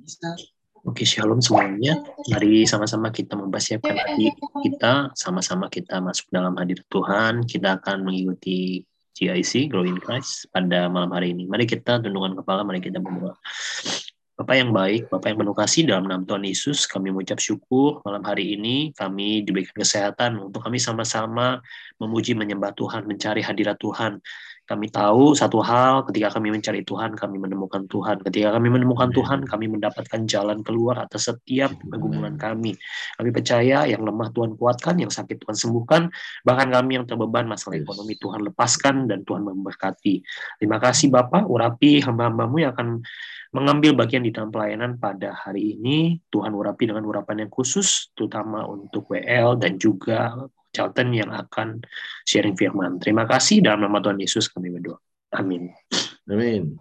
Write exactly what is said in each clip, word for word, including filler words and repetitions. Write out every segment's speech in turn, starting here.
Oke, shalom semuanya. Mari sama-sama kita mempersiapkan hati kita, sama-sama kita masuk dalam hadirat Tuhan. Kita akan mengikuti G I C, Grow in Christ, pada malam hari ini. Mari kita tundukkan kepala, mari kita berdoa. Bapak yang baik, Bapak yang penuh kasih, dalam nama Tuhan Yesus, kami mengucap syukur malam hari ini, kami diberikan kesehatan untuk kami sama-sama memuji, menyembah Tuhan, mencari hadirat Tuhan. Kami tahu satu hal, ketika kami mencari Tuhan, kami menemukan Tuhan. Ketika kami menemukan Tuhan, kami mendapatkan jalan keluar atas setiap pergumulan kami. Kami percaya yang lemah Tuhan kuatkan, yang sakit Tuhan sembuhkan, bahkan kami yang terbeban masalah ekonomi Tuhan lepaskan, dan Tuhan memberkati. Terima kasih Bapak, urapi hamba-hambamu yang akan mengambil bagian di dalam pelayanan pada hari ini. Tuhan urapi dengan urapan yang khusus, terutama untuk W L dan juga Charlton yang akan sharing firman. Terima kasih, dalam nama Tuhan Yesus kami berdoa. Amin. Amin.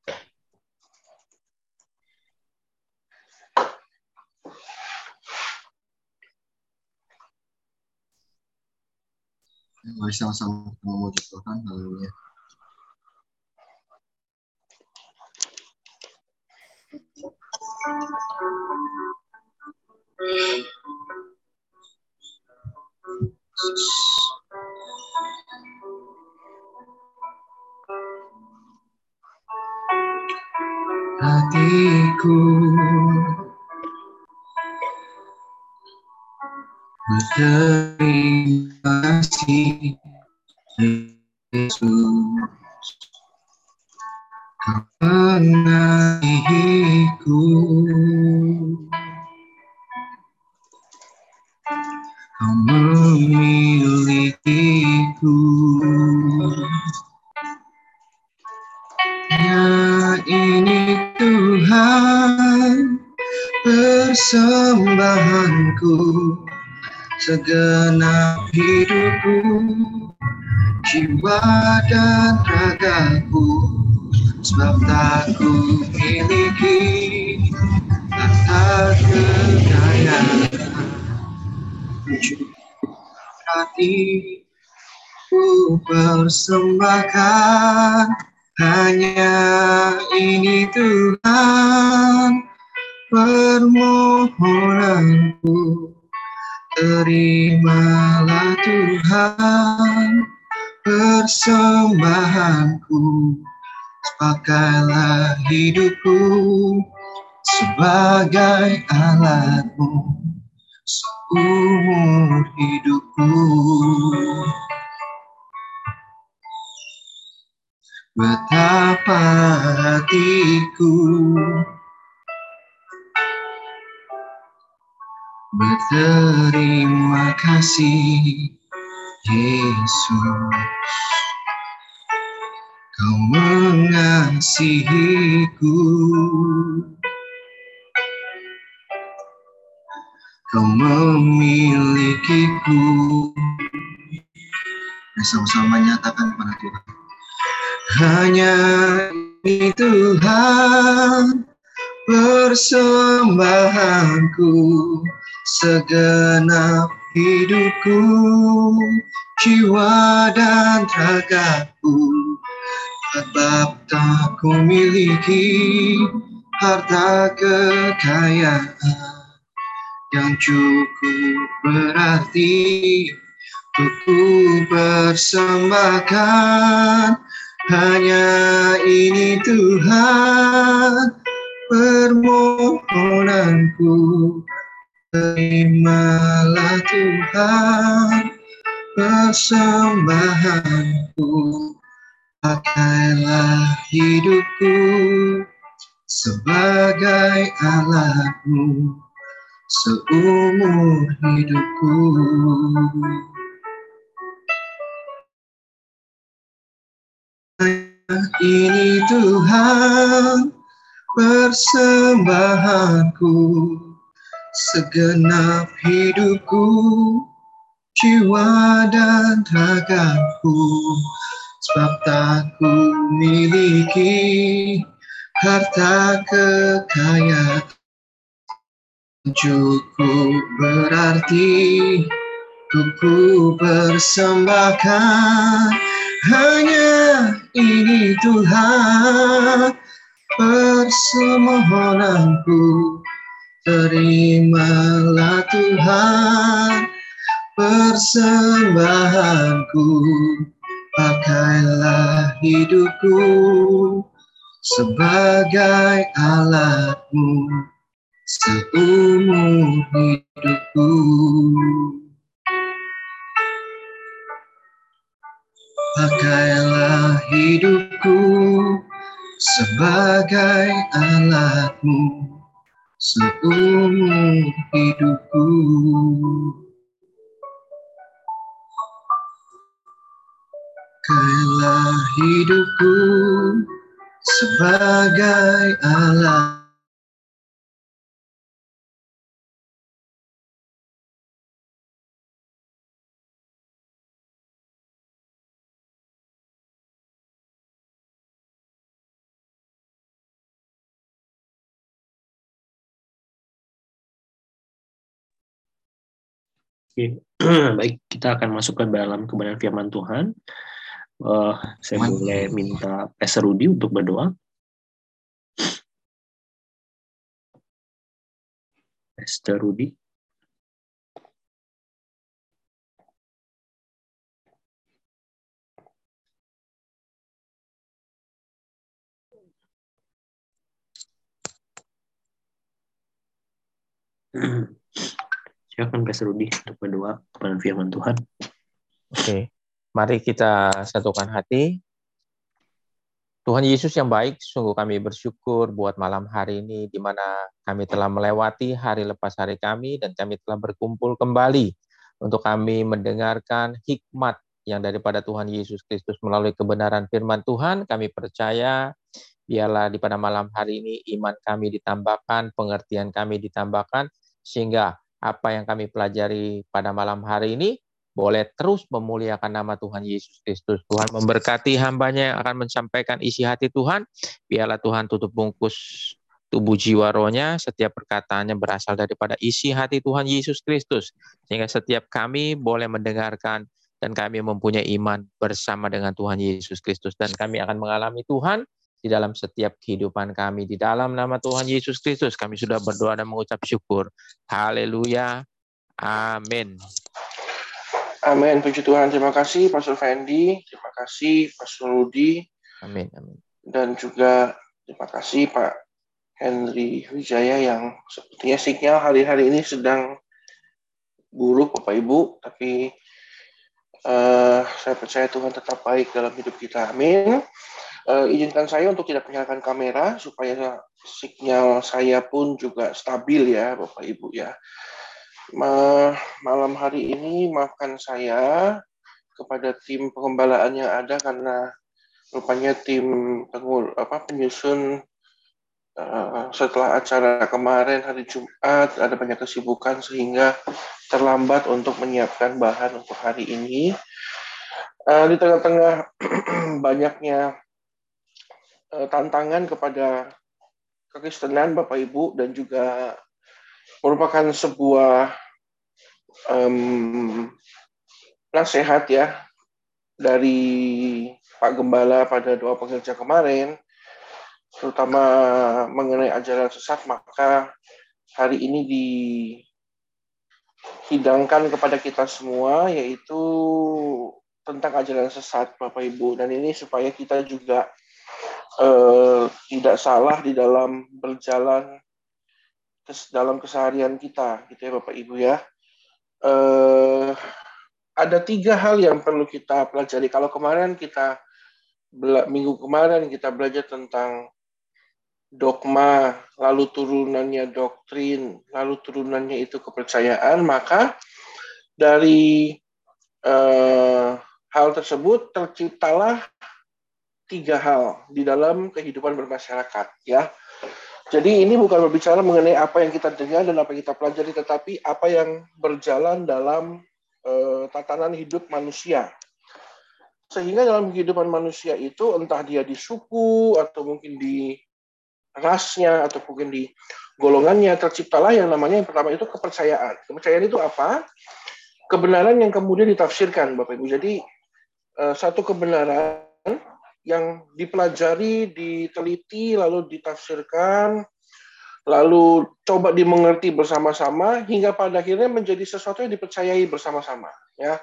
Mari sama-sama memuji Tuhan. Haleluya. Hatiku berterima kasih Yesus, Kau mengasihiku, Kau memilikiku. Ya ini Tuhan persembahanku, segenap hidupku, jiwa dan ragaku, sebab tak ku miliki harta kekayaan, hati ku persembahkan, hanya ini Tuhan permohonanku. Terimalah Tuhan persembahanku, pakailah hidupku sebagai alatmu seumur hidupku. Betapa hatiku berterima kasih Yesus, Kau mengasihiku, Kau memilikiku. Mari sama-sama nyatakan kepada Tuhan. Hanya ini Tuhan persembahanku, segenap hidupku, jiwa dan ragaku, sebab tak ku miliki harta kekayaan yang cukup berarti untuk ku persembahkan. Hanya ini Tuhan permohonanku. Terimalah Tuhan persembahanku, pakailah hidupku sebagai alatmu seumur hidupku. Ini Tuhan persembahanku, segenap hidupku, jiwa dan ragaku, sebab tak ku miliki harta kekayaan cukup berarti untuk ku persembahkan. Hanya ini Tuhan permohonanku, terimalah Tuhan persembahanku, pakailah hidupku sebagai alatmu seumur hidupku. Pakailah hidupku sebagai alatmu seumur hidupku. Pakailah hidupku sebagai alat. Oke. Baik, kita akan masuk ke dalam kebenaran firman Tuhan. Uh, saya boleh minta Pastor Rudy untuk berdoa. Pastor Rudy. Silakan Pastor Rudy untuk berdoa kebenaran firman Tuhan. Oke, mari kita satukan hati. Tuhan Yesus yang baik, sungguh kami bersyukur buat malam hari ini, di mana kami telah melewati hari lepas hari kami, dan kami telah berkumpul kembali untuk kami mendengarkan hikmat yang daripada Tuhan Yesus Kristus melalui kebenaran firman Tuhan. Kami percaya, biarlah di pada malam hari ini iman kami ditambahkan, pengertian kami ditambahkan, sehingga apa yang kami pelajari pada malam hari ini boleh terus memuliakan nama Tuhan Yesus Kristus. Tuhan memberkati hambanya yang akan menyampaikan isi hati Tuhan. Biarlah Tuhan tutup bungkus tubuh jiwa rohnya, setiap perkataannya berasal daripada isi hati Tuhan Yesus Kristus. Sehingga setiap kami boleh mendengarkan dan kami mempunyai iman bersama dengan Tuhan Yesus Kristus. Dan kami akan mengalami Tuhan di dalam setiap kehidupan kami. Di dalam nama Tuhan Yesus Kristus kami sudah berdoa dan mengucap syukur. Haleluya. Amin. Amin, puji Tuhan. Terima kasih Pastor Fendi, terima kasih Pastor Rudy, amin, amin. Dan juga terima kasih Pak Henry Wijaya yang sepertinya signal hari-hari ini sedang buruk Bapak Ibu, tapi uh, saya percaya Tuhan tetap baik dalam hidup kita. Amin. Uh, izinkan saya untuk tidak menyalakan kamera supaya signal saya pun juga stabil ya Bapak Ibu ya. Malam hari ini maafkan saya kepada tim pengembalaan yang ada karena rupanya tim pengul apa penyusun uh, setelah acara kemarin hari Jumat ada banyak kesibukan sehingga terlambat untuk menyiapkan bahan untuk hari ini. Uh, di tengah-tengah banyaknya uh, tantangan kepada kekristenan Bapak Ibu dan juga merupakan sebuah um, nasihat ya dari Pak Gembala pada doa pengerja kemarin, terutama mengenai ajaran sesat, maka hari ini dihidangkan kepada kita semua, yaitu tentang ajaran sesat Bapak Ibu, dan ini supaya kita juga eh, tidak salah di dalam berjalan kes, dalam keseharian kita, gitu ya Bapak Ibu ya. Eh, ada tiga hal yang perlu kita pelajari. Kalau kemarin kita minggu kemarin kita belajar tentang dogma, lalu turunannya doktrin, lalu turunannya itu kepercayaan, maka dari eh, hal tersebut terciptalah tiga hal di dalam kehidupan bermasyarakat, ya. Jadi ini bukan berbicara mengenai apa yang kita dengar dan apa yang kita pelajari, tetapi apa yang berjalan dalam eh, tatanan hidup manusia. Sehingga dalam kehidupan manusia itu, entah dia di suku, atau mungkin di rasnya, atau mungkin di golongannya, terciptalah yang namanya yang pertama itu kepercayaan. Kepercayaan itu apa? Kebenaran yang kemudian ditafsirkan, Bapak Ibu. Jadi, satu kebenaran yang dipelajari, diteliti, lalu ditafsirkan, lalu coba dimengerti bersama-sama hingga pada akhirnya menjadi sesuatu yang dipercayai bersama-sama, ya.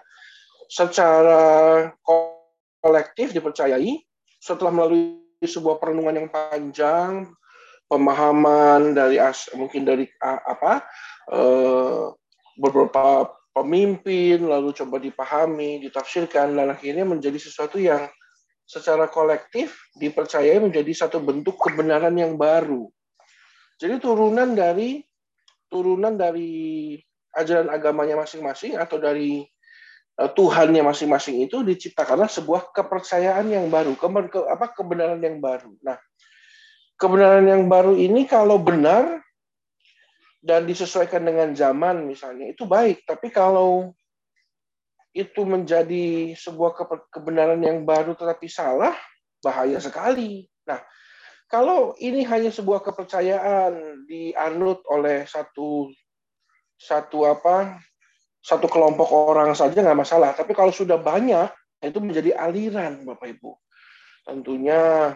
Secara kolektif dipercayai setelah melalui sebuah perenungan yang panjang, pemahaman dari mungkin dari apa eh, beberapa pemimpin, lalu coba dipahami, ditafsirkan, dan akhirnya menjadi sesuatu yang secara kolektif dipercayai menjadi satu bentuk kebenaran yang baru. Jadi turunan dari turunan dari ajaran agamanya masing-masing atau dari uh, Tuhannya masing-masing itu diciptakanlah sebuah kepercayaan yang baru, ke, ke, apa kebenaran yang baru. Nah, kebenaran yang baru ini kalau benar dan disesuaikan dengan zaman misalnya itu baik, tapi kalau itu menjadi sebuah kebenaran yang baru tetapi salah, bahaya sekali. Nah, kalau ini hanya sebuah kepercayaan dianut oleh satu satu apa satu kelompok orang saja nggak masalah. Tapi kalau sudah banyak, itu menjadi aliran, Bapak Ibu. Tentunya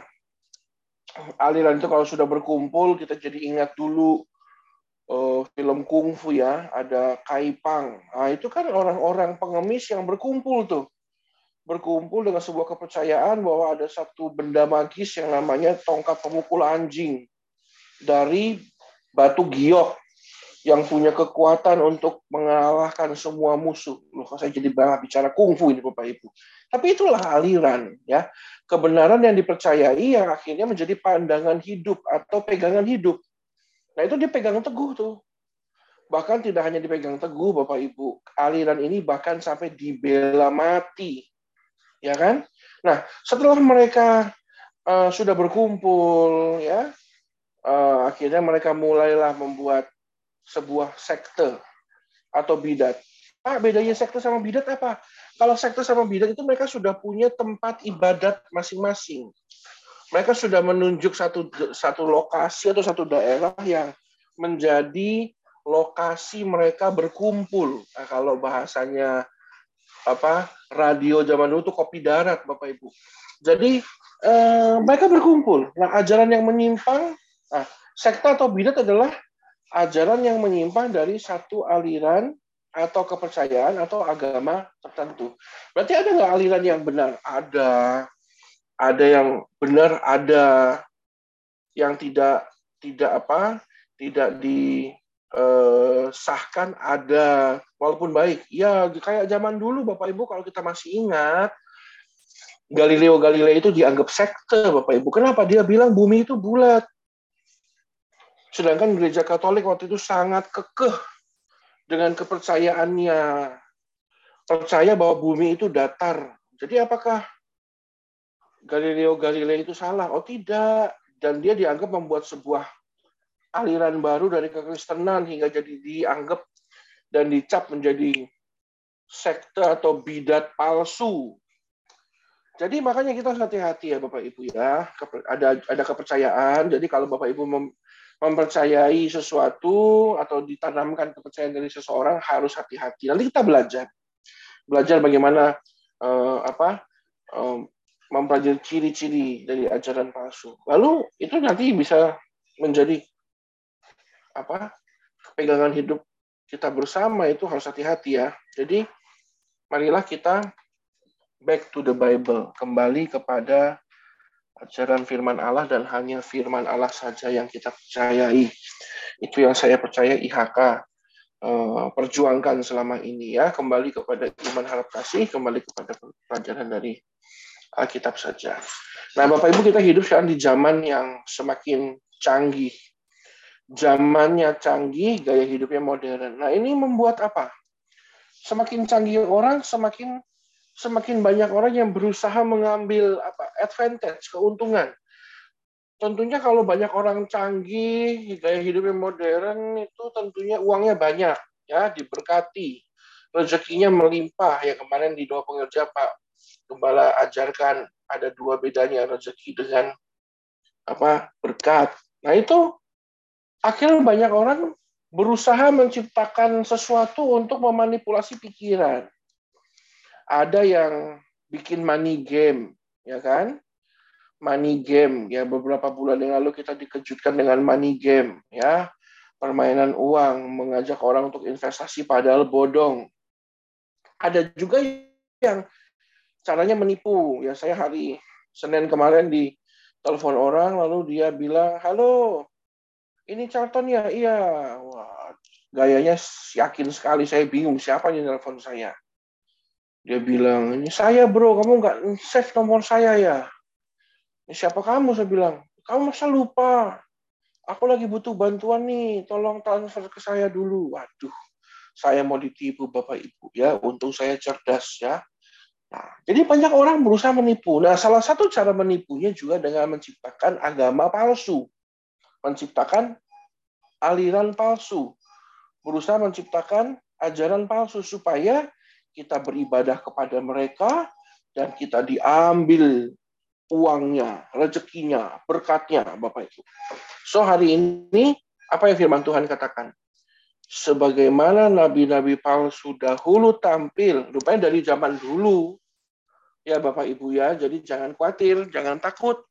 aliran itu kalau sudah berkumpul, kita jadi ingat dulu uh, film kungfu ya, ada Kai Pang. Nah, itu kan orang-orang pengemis yang berkumpul tuh. Berkumpul dengan sebuah kepercayaan bahwa ada satu benda magis yang namanya tongkat pemukul anjing dari batu giok yang punya kekuatan untuk mengalahkan semua musuh. Loh, saya jadi banget bicara kungfu ini Bapak Ibu. Tapi itulah aliran ya, kebenaran yang dipercayai yang akhirnya menjadi pandangan hidup atau pegangan hidup. Nah, itu dipegang teguh tuh. Bahkan tidak hanya dipegang teguh Bapak Ibu, aliran ini bahkan sampai dibela mati. Ya kan? Nah, setelah mereka uh, sudah berkumpul, ya, uh, akhirnya mereka mulailah membuat sebuah sekte atau bidat. Ah, bedanya sekte sama bidat apa? Kalau sekte sama bidat itu mereka sudah punya tempat ibadat masing-masing. Mereka sudah menunjuk satu satu lokasi atau satu daerah yang menjadi lokasi mereka berkumpul. Nah, kalau bahasanya apa radio zaman dulu tuh kopi darat Bapak Ibu. Jadi eh, mereka berkumpul. Nah, ajaran yang menyimpang, nah, sekte atau bidat adalah ajaran yang menyimpang dari satu aliran atau kepercayaan atau agama tertentu. Berarti ada nggak aliran yang benar? Ada. Ada yang benar, ada yang tidak tidak apa? Tidak di Eh, sahkan ada, walaupun baik. Ya, kayak zaman dulu Bapak Ibu, kalau kita masih ingat, Galileo Galilei itu dianggap sekte Bapak Ibu. Kenapa? Dia bilang bumi itu bulat. Sedangkan gereja Katolik waktu itu sangat kekeh dengan kepercayaannya. Percaya bahwa bumi itu datar. Jadi apakah Galileo Galilei itu salah? Oh tidak. Dan dia dianggap membuat sebuah aliran baru dari kekristenan hingga jadi dianggap dan dicap menjadi sekte atau bidat palsu. Jadi makanya kita harus hati-hati ya Bapak Ibu ya. Ada ada kepercayaan. Jadi kalau Bapak Ibu mem, mempercayai sesuatu atau ditanamkan kepercayaan dari seseorang harus hati-hati. Nanti kita belajar. Belajar bagaimana uh, apa uh, mempelajari ciri-ciri dari ajaran palsu. Lalu itu nanti bisa menjadi apa pegangan hidup kita bersama. Itu harus hati-hati ya. Jadi marilah kita back to the Bible, kembali kepada ajaran firman Allah dan hanya firman Allah saja yang kita percayai. Itu yang saya percaya I H K uh, perjuangkan selama ini ya, kembali kepada iman harap kasih, kembali kepada pelajaran dari Alkitab saja. Nah, Bapak Ibu, kita hidup sekarang di zaman yang semakin canggih. Zamannya canggih, gaya hidupnya modern. Nah, ini membuat apa? Semakin canggih orang, semakin semakin banyak orang yang berusaha mengambil apa? Advantage, keuntungan. Tentunya kalau banyak orang canggih, gaya hidupnya modern, itu tentunya uangnya banyak, ya, diberkati. Rezekinya melimpah. Ya, kemarin di Doa Pengerja Pak Gembala ajarkan ada dua bedanya rezeki dengan apa? Berkat. Nah, itu akhirnya banyak orang berusaha menciptakan sesuatu untuk memanipulasi pikiran. Ada yang bikin money game, ya kan? money game ya. Beberapa bulan yang lalu kita dikejutkan dengan money game ya, permainan uang, mengajak orang untuk investasi padahal bodong. Ada juga yang caranya menipu ya. Saya hari Senin kemarin di telepon orang, lalu dia bilang, halo, ini Charlton ya? Iya. Wah, gayanya yakin sekali. Saya bingung siapa yang telepon saya. Dia bilang, ini saya bro, kamu nggak save nomor saya ya? Ini siapa kamu? Saya bilang, kamu masa lupa? Aku lagi butuh bantuan nih, tolong transfer ke saya dulu. Waduh, saya mau ditipu Bapak Ibu ya. Untung saya cerdas ya. Nah, jadi banyak orang berusaha menipu. Nah, salah satu cara menipunya juga dengan menciptakan agama palsu, menciptakan aliran palsu, berusaha menciptakan ajaran palsu supaya kita beribadah kepada mereka dan kita diambil uangnya, rezekinya, berkatnya, Bapak Ibu. So hari ini apa yang firman Tuhan katakan? Sebagaimana nabi-nabi palsu dahulu tampil, rupanya dari zaman dulu, ya Bapak Ibu ya, jadi jangan khawatir, jangan takut.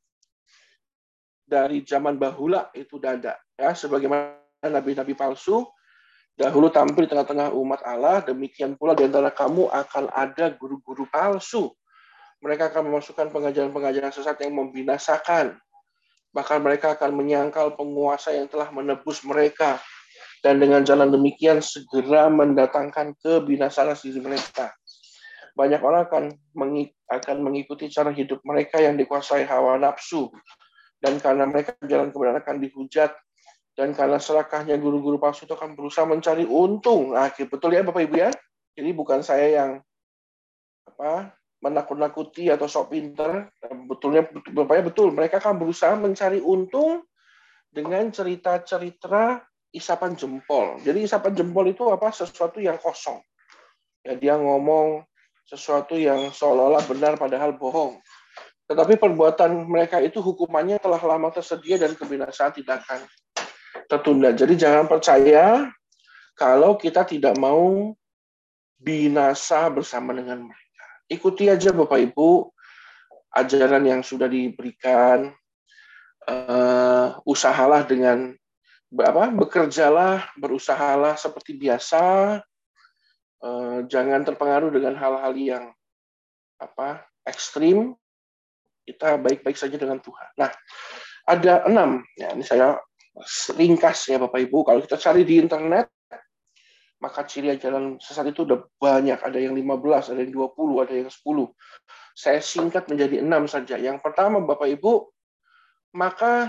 Dari zaman bahula itu udah ada. Ya, sebagaimana nabi-nabi palsu dahulu tampil di tengah-tengah umat Allah, demikian pula di antara kamu akan ada guru-guru palsu. Mereka akan memasukkan pengajaran-pengajaran sesat yang membinasakan. Bahkan mereka akan menyangkal penguasa yang telah menebus mereka. Dan dengan jalan demikian segera mendatangkan kebinasaan diri mereka. Banyak orang akan akan mengikuti cara hidup mereka yang dikuasai hawa nafsu. Dan karena mereka jalan kebenaran akan dihujat. Dan karena serakahnya guru-guru palsu itu akan berusaha mencari untung. Nah, betul ya Bapak Ibu ya? Jadi bukan saya yang apa menakut-nakuti atau sok pinter. Betulnya, Bapaknya betul. Mereka akan berusaha mencari untung dengan cerita-cerita isapan jempol. Jadi isapan jempol itu apa? Sesuatu yang kosong. Ya, dia ngomong sesuatu yang seolah-olah benar padahal bohong. Tetapi perbuatan mereka itu hukumannya telah lama tersedia dan kebinasaan tidak akan tertunda. Jadi jangan percaya kalau kita tidak mau binasa bersama dengan mereka. Ikuti aja Bapak Ibu ajaran yang sudah diberikan. Uh, usahalah dengan apa? Bekerjalah, berusahalah seperti biasa. Uh, jangan terpengaruh dengan hal-hal yang apa ekstrim. Kita baik-baik saja dengan Tuhan. Nah, ada enam. Ya, ini saya ringkas ya Bapak Ibu. Kalau kita cari di internet, maka ciri ajaran sesat itu udah banyak. Ada yang lima belas, ada yang dua puluh, ada yang sepuluh. Saya singkat menjadi enam saja. Yang pertama Bapak Ibu, maka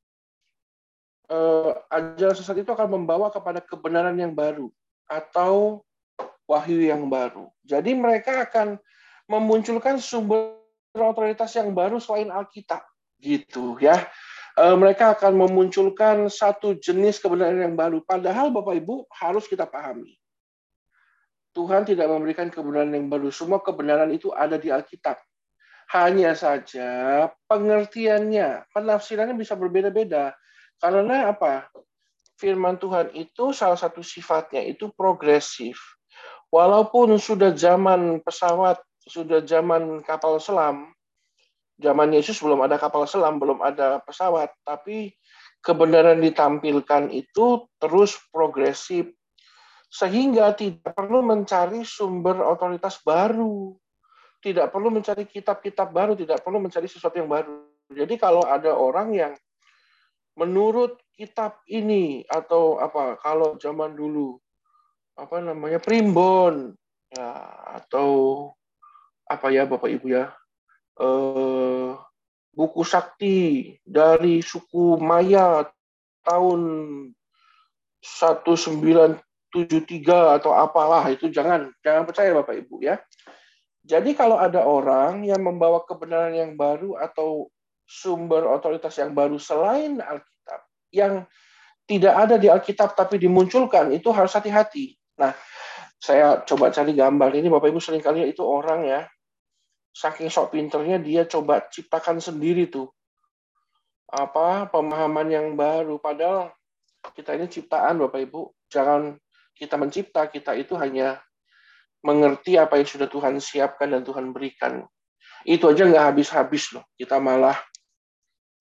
eh, ajaran sesat itu akan membawa kepada kebenaran yang baru atau wahyu yang baru. Jadi mereka akan memunculkan sumber otoritas yang baru selain Alkitab, gitu ya. E, mereka akan memunculkan satu jenis kebenaran yang baru. Padahal Bapak Ibu harus kita pahami, Tuhan tidak memberikan kebenaran yang baru. Semua kebenaran itu ada di Alkitab. Hanya saja pengertiannya, penafsirannya bisa berbeda-beda. Karena apa? Firman Tuhan itu salah satu sifatnya itu progresif. Walaupun sudah zaman pesawat, sudah zaman kapal selam, zaman Yesus belum ada kapal selam, belum ada pesawat, tapi kebenaran ditampilkan itu terus progresif, sehingga tidak perlu mencari sumber otoritas baru, tidak perlu mencari kitab-kitab baru, tidak perlu mencari sesuatu yang baru. Jadi kalau ada orang yang menurut kitab ini, atau apa, kalau zaman dulu, apa namanya, primbon, ya, atau apa ya Bapak Ibu ya, eh, buku sakti dari suku Maya tahun seribu sembilan ratus tujuh puluh tiga atau apalah, itu jangan jangan percaya Bapak Ibu ya. Jadi kalau ada orang yang membawa kebenaran yang baru atau sumber otoritas yang baru selain Alkitab, yang tidak ada di Alkitab tapi dimunculkan, itu harus hati-hati. Nah, saya coba cari gambar ini Bapak Ibu, seringkali itu orang ya, saking sok pinternya dia coba ciptakan sendiri tuh apa pemahaman yang baru. Padahal kita ini ciptaan Bapak Ibu. Jangan kita mencipta, kita itu hanya mengerti apa yang sudah Tuhan siapkan dan Tuhan berikan. Itu aja nggak habis-habis loh. Kita malah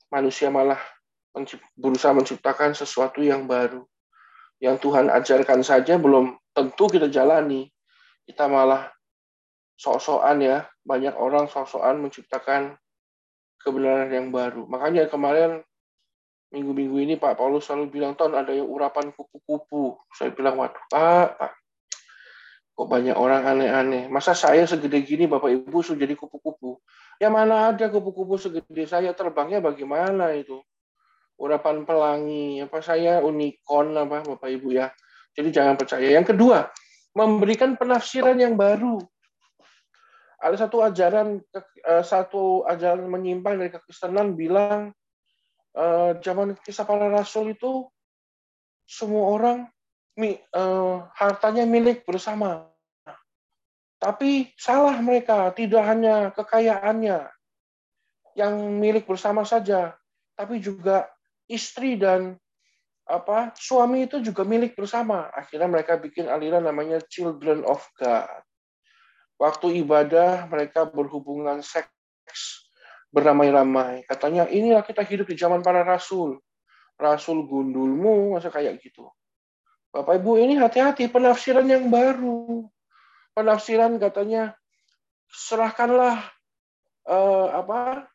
manusia malah mencipt- berusaha menciptakan sesuatu yang baru. Yang Tuhan ajarkan saja belum tentu kita jalani. Kita malah sok-sokan ya, banyak orang sok-sokan menciptakan kebenaran yang baru. Makanya kemarin minggu-minggu ini Pak Paulus selalu bilang, Ton, ada yang urapan kupu-kupu. Saya bilang, waduh Pak, Pak, kok banyak orang aneh-aneh. Masa saya segede gini Bapak Ibu sudah jadi kupu-kupu? Ya mana ada kupu-kupu segede saya, terbangnya bagaimana itu? Urapan pelangi, apa saya unicorn apa Bapak Ibu ya. Jadi jangan percaya. Yang kedua, memberikan penafsiran yang baru. Ada satu ajaran satu ajaran menyimpang dari kekristenan bilang uh, zaman kisah para rasul itu semua orang uh, hartanya milik bersama. Tapi salah mereka, tidak hanya kekayaannya yang milik bersama saja, tapi juga istri dan apa suami itu juga milik bersama. Akhirnya mereka bikin aliran namanya Children of God. Waktu ibadah mereka berhubungan seks beramai-ramai. Katanya inilah kita hidup di zaman para rasul. Rasul gundulmu, masa kayak gitu. Bapak Ibu ini hati-hati, penafsiran yang baru. Penafsiran katanya serahkanlah uh, apa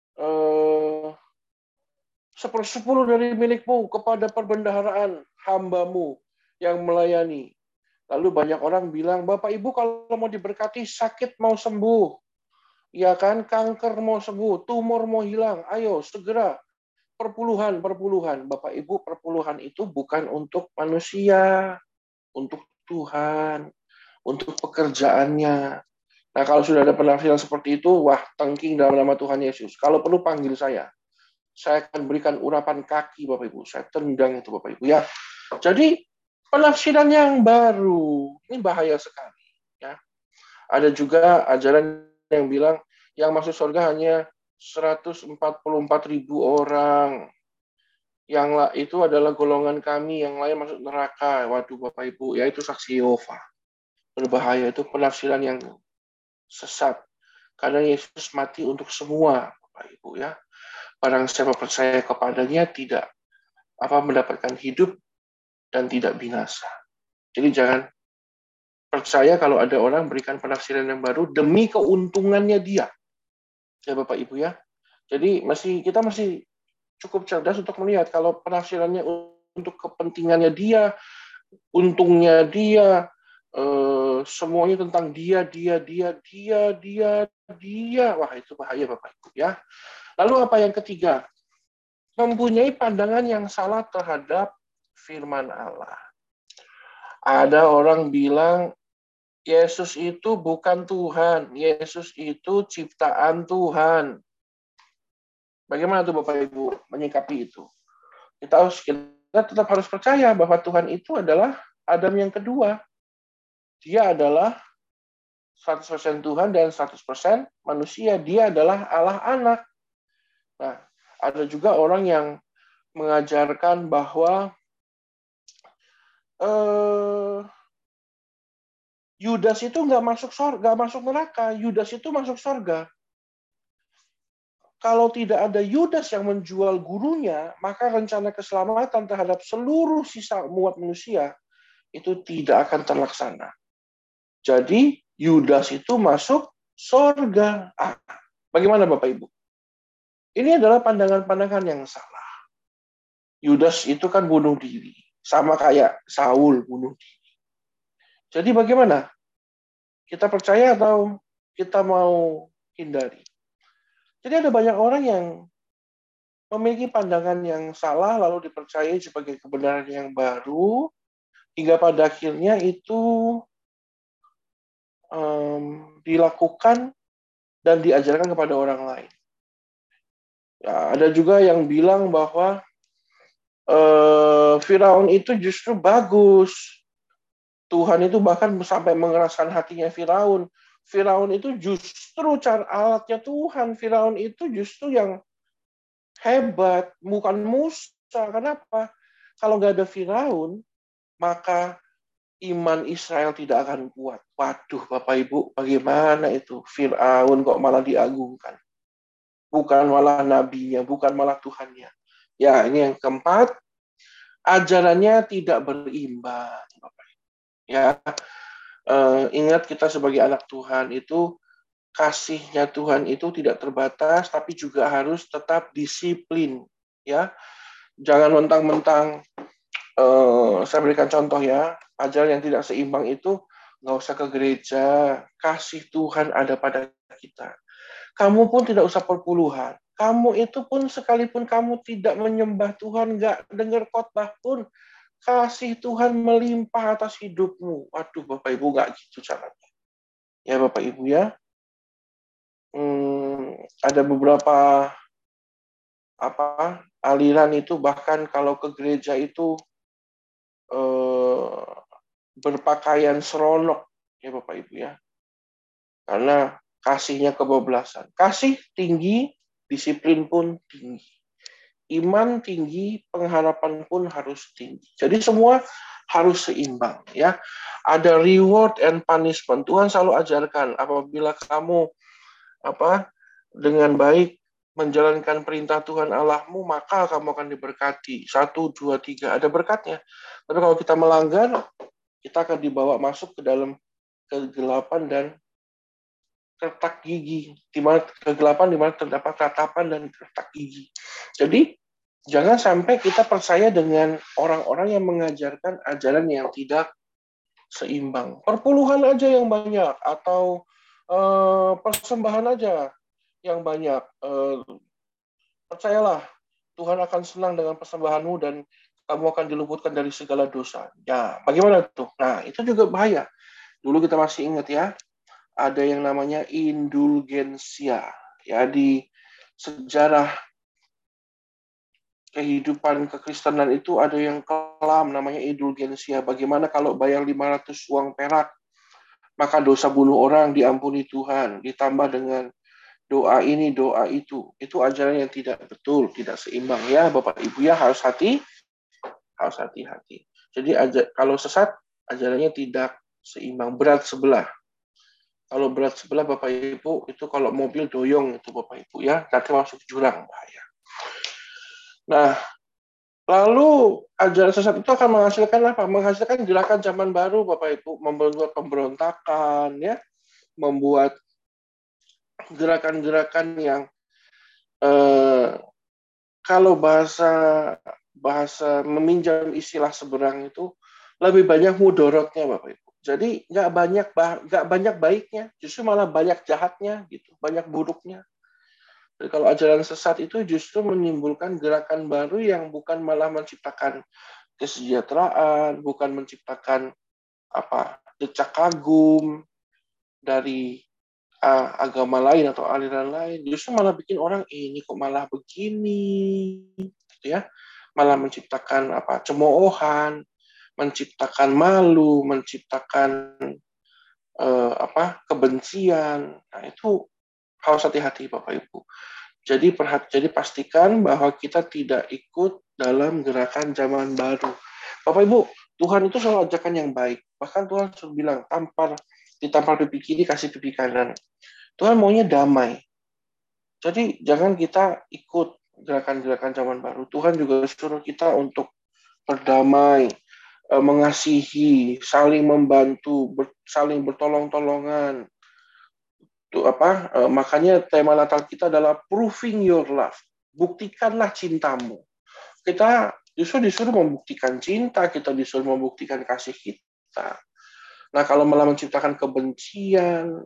uh, sepersepuluh dari milikmu kepada perbendaharaan hambamu yang melayani. Lalu banyak orang bilang, Bapak Ibu kalau mau diberkati, sakit mau sembuh, ya kan, kanker mau sembuh, tumor mau hilang, ayo segera perpuluhan, perpuluhan. Bapak Ibu, perpuluhan itu bukan untuk manusia, untuk Tuhan, untuk pekerjaannya. Nah, kalau sudah ada penafsiran seperti itu, wah, tengking dalam nama Tuhan Yesus. Kalau perlu panggil saya. Saya akan berikan urapan kaki, Bapak Ibu. Saya tendang itu, Bapak Ibu. Ya, jadi penafsiran yang baru. Ini bahaya sekali. Ya. Ada juga ajaran yang bilang, yang masuk surga hanya seratus empat puluh empat ribu orang. Yang itu adalah golongan kami, yang lain masuk neraka. Waduh, Bapak Ibu, ya itu saksi Yehova. Berbahaya, itu penafsiran yang sesat. Karena Yesus mati untuk semua, Bapak Ibu ya. Barang siapa percaya kepadanya tidak apa mendapatkan hidup dan tidak binasa. Jadi jangan percaya kalau ada orang berikan penafsiran yang baru demi keuntungannya dia. Ya Bapak Ibu ya. Jadi masih kita masih cukup cerdas untuk melihat kalau penafsirannya untuk kepentingannya dia, untungnya dia, eh, semuanya tentang dia, dia, dia, dia, dia, dia. Wah, itu bahaya Bapak Ibu ya. Lalu apa yang ketiga? Mempunyai pandangan yang salah terhadap firman Allah. Ada orang bilang Yesus itu bukan Tuhan, Yesus itu ciptaan Tuhan. Bagaimana tuh Bapak Ibu menyikapi itu? Kita harus kita tetap harus percaya bahwa Tuhan itu adalah Adam yang kedua. Dia adalah seratus persen Tuhan dan seratus persen manusia. Dia adalah Allah anak. Nah, ada juga orang yang mengajarkan bahwa eh, Yudas itu nggak masuk surga, nggak masuk neraka. Yudas itu masuk surga. Kalau tidak ada Yudas yang menjual gurunya, maka rencana keselamatan terhadap seluruh sisa umat manusia itu tidak akan terlaksana. Jadi Yudas itu masuk surga. Ah, bagaimana Bapak Ibu? Ini adalah pandangan-pandangan yang salah. Yudas itu kan bunuh diri, sama kayak Saul bunuh diri. Jadi bagaimana? Kita percaya atau kita mau hindari? Jadi ada banyak orang yang memiliki pandangan yang salah lalu dipercayai sebagai kebenaran yang baru hingga pada akhirnya itu um, dilakukan dan diajarkan kepada orang lain. Ya, ada juga yang bilang bahwa uh, Firaun itu justru bagus. Tuhan itu bahkan sampai mengeraskan hatinya Firaun. Firaun itu justru cara alatnya Tuhan. Firaun itu justru yang hebat, bukan Musa. Kenapa? Kalau nggak ada Firaun, maka iman Israel tidak akan kuat. Waduh, Bapak Ibu, bagaimana itu? Firaun kok malah diagungkan. bukan malah nabinya, bukan malah Tuhannya. Ya, ini yang keempat, ajarannya tidak berimbang. Ya, uh, ingat kita sebagai anak Tuhan itu kasihnya Tuhan itu tidak terbatas, tapi juga harus tetap disiplin. Ya, jangan mentang-mentang. Uh, saya berikan contoh ya, ajaran yang tidak seimbang itu nggak usah ke gereja, kasih Tuhan ada pada kita. Kamu pun tidak usah perpuluhan. Kamu itu pun sekalipun kamu tidak menyembah Tuhan, nggak dengar khotbah pun, kasih Tuhan melimpah atas hidupmu. Waduh, Bapak Ibu, nggak gitu caranya. Ya Bapak Ibu ya. Hmm, ada beberapa apa aliran itu bahkan kalau ke gereja itu eh, berpakaian seronok ya Bapak Ibu ya. Karena kasihnya kebablasan. Kasih tinggi, disiplin pun tinggi. Iman tinggi, pengharapan pun harus tinggi. Jadi semua harus seimbang ya. Ada reward and punishment. Tuhan selalu ajarkan apabila kamu apa dengan baik menjalankan perintah Tuhan Allahmu, maka kamu akan diberkati. Satu, dua, tiga, ada berkatnya. Tapi kalau kita melanggar, kita akan dibawa masuk ke dalam kegelapan dan retak gigi, di mana kegelapan di mana terdapat ratapan dan retak gigi. Jadi jangan sampai kita percaya dengan orang-orang yang mengajarkan ajaran yang tidak seimbang. Perpuluhan aja yang banyak atau uh, persembahan aja yang banyak. Uh, percayalah Tuhan akan senang dengan persembahanmu dan kamu akan diluputkan dari segala dosa. Ya, bagaimana tuh? Nah, itu juga bahaya. Dulu kita masih ingat ya, ada yang namanya indulgensia. Ya, di sejarah kehidupan kekristenan itu ada yang kelam namanya indulgensia. Bagaimana kalau bayar lima ratus uang perak, maka dosa bunuh orang diampuni Tuhan, ditambah dengan doa ini, doa itu. Itu ajaran yang tidak betul, tidak seimbang ya Bapak Ibu ya, harus hati, harus hati-hati. Jadi aja, kalau sesat, ajarannya tidak seimbang, berat sebelah. Kalau berat sebelah Bapak Ibu, itu kalau mobil doyong itu Bapak Ibu ya, nanti masuk jurang bahaya. Nah, lalu ajaran sesat itu akan menghasilkan apa? Menghasilkan gerakan zaman baru Bapak Ibu, membuat pemberontakan ya, membuat gerakan-gerakan yang eh, kalau bahasa bahasa meminjam istilah seberang itu lebih banyak mudorotnya Bapak Ibu. Jadi nggak banyak nggak banyak baiknya, justru malah banyak jahatnya gitu, banyak buruknya. Jadi kalau ajaran sesat itu justru menimbulkan gerakan baru yang bukan malah menciptakan kesejahteraan, bukan menciptakan apa decak kagum dari uh, agama lain atau aliran lain, justru malah bikin orang eh, ini kok malah begini, gitu ya, malah menciptakan apa cemoohan, menciptakan malu, menciptakan uh, apa kebencian. Nah itu harus hati-hati Bapak Ibu. Jadi perhati, jadi pastikan bahwa kita tidak ikut dalam gerakan zaman baru. Bapak Ibu, Tuhan itu selalu ajakan yang baik. Bahkan Tuhan selalu bilang, tampar, ditampar pipi kiri, kasih pipi kanan. Tuhan maunya damai. Jadi jangan kita ikut gerakan-gerakan zaman baru. Tuhan juga suruh kita untuk berdamai, mengasihi, saling membantu, saling bertolong-tolongan. Tuh apa? Makanya tema Natal kita adalah proving your love. Buktikanlah cintamu. Kita justru disuruh membuktikan cinta, kita disuruh membuktikan kasih kita. Nah, kalau malah menciptakan kebencian,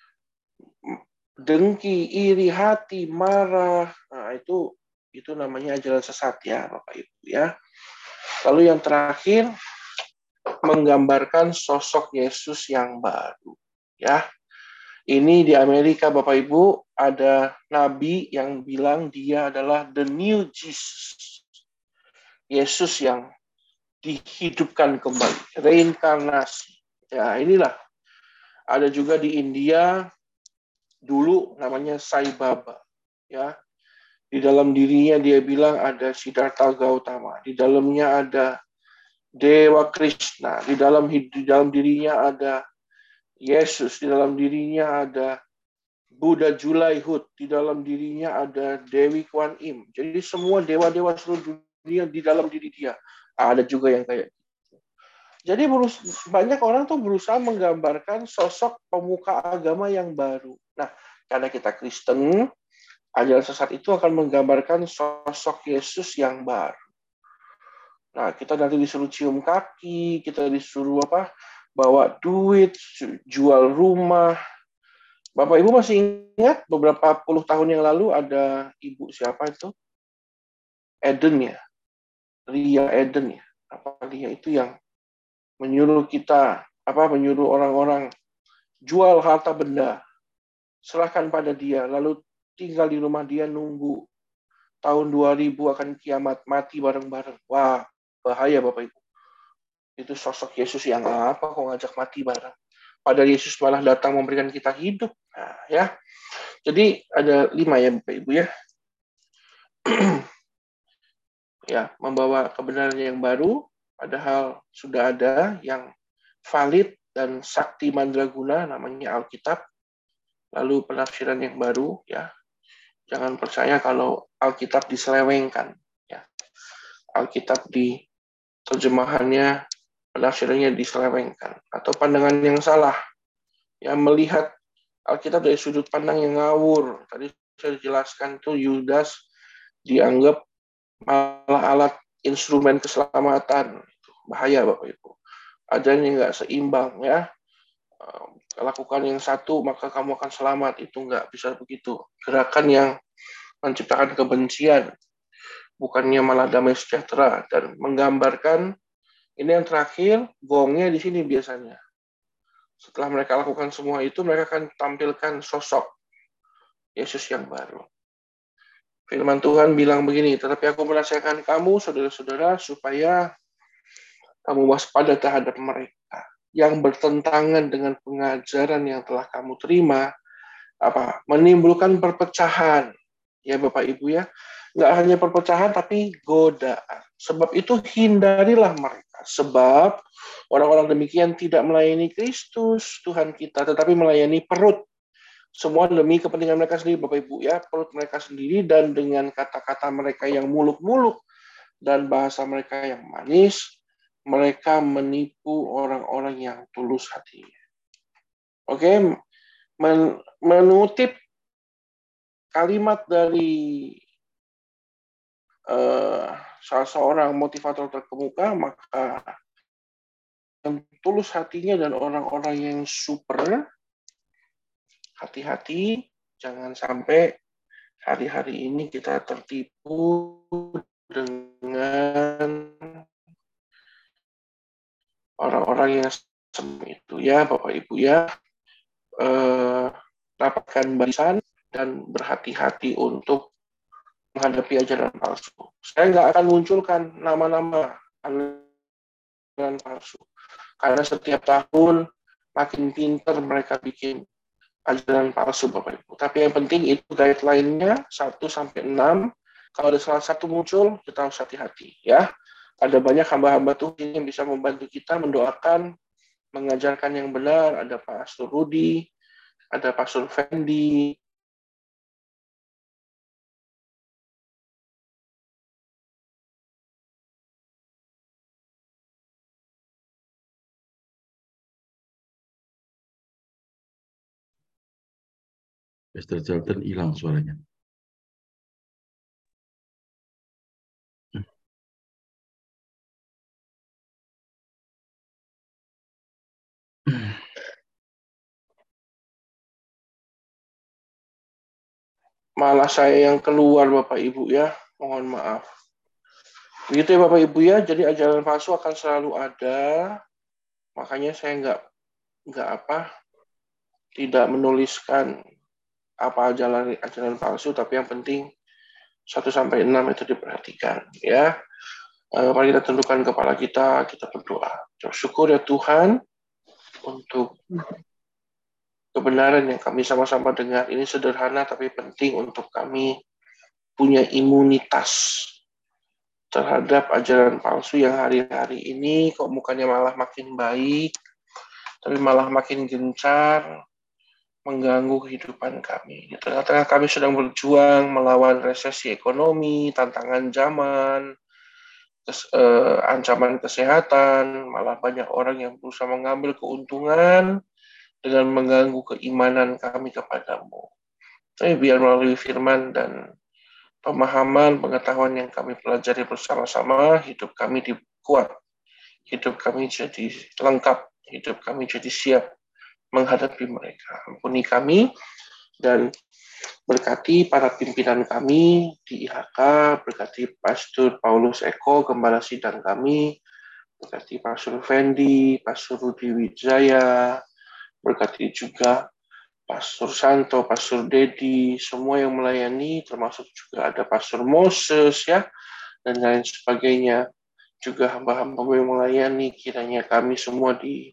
dengki, iri hati, marah, nah itu itu namanya ajaran sesat ya, Bapak Ibu ya. Lalu yang terakhir, menggambarkan sosok Yesus yang baru ya. Ini di Amerika Bapak Ibu ada nabi yang bilang dia adalah the new Jesus. Yesus yang dihidupkan kembali, reinkarnasi. Ya, inilah. Ada juga di India dulu namanya Sai Baba, ya. Di dalam dirinya dia bilang ada Siddhartha Gautama, di dalamnya ada Dewa Krishna, di dalam di dalam dirinya ada Yesus, di dalam dirinya ada Buddha Julaihut, di dalam dirinya ada Dewi Kwan Im. Jadi semua dewa-dewa seluruh dunia di dalam diri dia. Ada juga yang kayak gitu. Jadi banyak orang tuh berusaha menggambarkan sosok pemuka agama yang baru. Nah, karena kita Kristen, ajaran sesat itu akan menggambarkan sosok Yesus yang baru. Nah, kita nanti disuruh cium kaki, kita disuruh apa? Bawa duit, jual rumah. Bapak Ibu masih ingat beberapa puluh tahun yang lalu ada ibu siapa itu? Eden ya. Ria Eden ya. Apa Ria itu yang menyuruh kita, apa menyuruh orang-orang jual harta benda, serahkan pada dia, lalu tinggal di rumah dia nunggu tahun dua ribu akan kiamat, mati bareng-bareng. Wah, bahaya Bapak Ibu. Itu sosok Yesus yang apa kok ngajak mati bareng. Padahal Yesus malah datang memberikan kita hidup. Nah, ya. Jadi ada lima ya Bapak Ibu ya. Ya, membawa kebenaran yang baru, padahal sudah ada yang valid dan sakti mandraguna namanya Alkitab. Lalu penafsiran yang baru ya. Jangan percaya kalau Alkitab diselewengkan ya. Alkitab di terjemahannya penafsirannya diselewengkan atau pandangan yang salah. Ya, melihat Alkitab dari sudut pandang yang ngawur. Tadi saya jelaskan tuh Yudas dianggap malah alat instrumen keselamatan. Bahaya Bapak Ibu. Adanya nggak seimbang ya. Lakukan yang satu maka kamu akan selamat. Itu nggak bisa begitu. Gerakan yang menciptakan kebencian. Bukannya malah damai sejahtera. Dan menggambarkan, ini yang terakhir, gongnya di sini biasanya. Setelah mereka lakukan semua itu, mereka akan tampilkan sosok Yesus yang baru. Firman Tuhan bilang begini, tetapi aku menasihatkan kamu, saudara-saudara, supaya kamu waspada terhadap mereka yang bertentangan dengan pengajaran yang telah kamu terima, apa menimbulkan perpecahan. Ya Bapak Ibu ya, nggak hanya perpecahan, tapi godaan. Sebab itu hindarilah mereka. Sebab orang-orang demikian tidak melayani Kristus, Tuhan kita, tetapi melayani perut. Semua demi kepentingan mereka sendiri, Bapak Ibu ya, perut mereka sendiri, dan dengan kata-kata mereka yang muluk-muluk dan bahasa mereka yang manis, mereka menipu orang-orang yang tulus hatinya. Oke, men- menutip kalimat dari uh, salah seorang motivator terkemuka, maka yang tulus hatinya dan orang-orang yang super, hati-hati, jangan sampai hari-hari ini kita tertipu dengan orang-orang yang seperti itu ya, Bapak Ibu ya. Eh, rapatkan barisan dan berhati-hati untuk menghadapi ajaran palsu. Saya nggak akan munculkan nama-nama ajaran palsu. Karena setiap tahun makin pintar mereka bikin ajaran palsu Bapak Ibu. Tapi yang penting itu guideline-nya satu sampai enam. Kalau ada salah satu muncul, kita harus hati-hati ya. Ada banyak hamba-hamba Tuhan yang bisa membantu kita mendoakan, mengajarkan yang benar. Ada Pastor Rudi, ada Pastor Fendi, Pastor Charlton hilang suaranya. malah saya yang keluar Bapak Ibu ya, mohon maaf. Begitu ya Bapak Ibu ya, jadi ajaran palsu akan selalu ada, makanya saya nggak nggak apa, tidak menuliskan apa ajaran ajaran palsu, tapi yang penting satu sampai enam itu diperhatikan ya. Mari kita tundukkan kepala kita, kita berdoa. Syukur ya Tuhan untuk kebenaran yang kami sama-sama dengar. Ini sederhana tapi penting untuk kami punya imunitas terhadap ajaran palsu yang hari-hari ini kok mukanya malah makin baik, tapi malah makin gencar, mengganggu kehidupan kami. Di tengah-tengah kami sedang berjuang melawan resesi ekonomi, tantangan zaman, kes, eh, ancaman kesehatan, malah banyak orang yang berusaha mengambil keuntungan dengan mengganggu keimanan kami kepadamu. Tapi biar melalui firman dan pemahaman, pengetahuan yang kami pelajari bersama-sama, hidup kami dikuat, hidup kami jadi lengkap, hidup kami jadi siap menghadapi mereka. Ampuni kami dan berkati para pimpinan kami di I H K, berkati Pastor Paulus Eko, Gembala Sidang kami, berkati Pastor Fendi, Pastor Rudi Wijaya, berkati juga Pastor Santo, Pastor Dedi, semua yang melayani, termasuk juga ada Pastor Moses ya, dan lain sebagainya. Juga hamba-hamba yang melayani, kiranya kami semua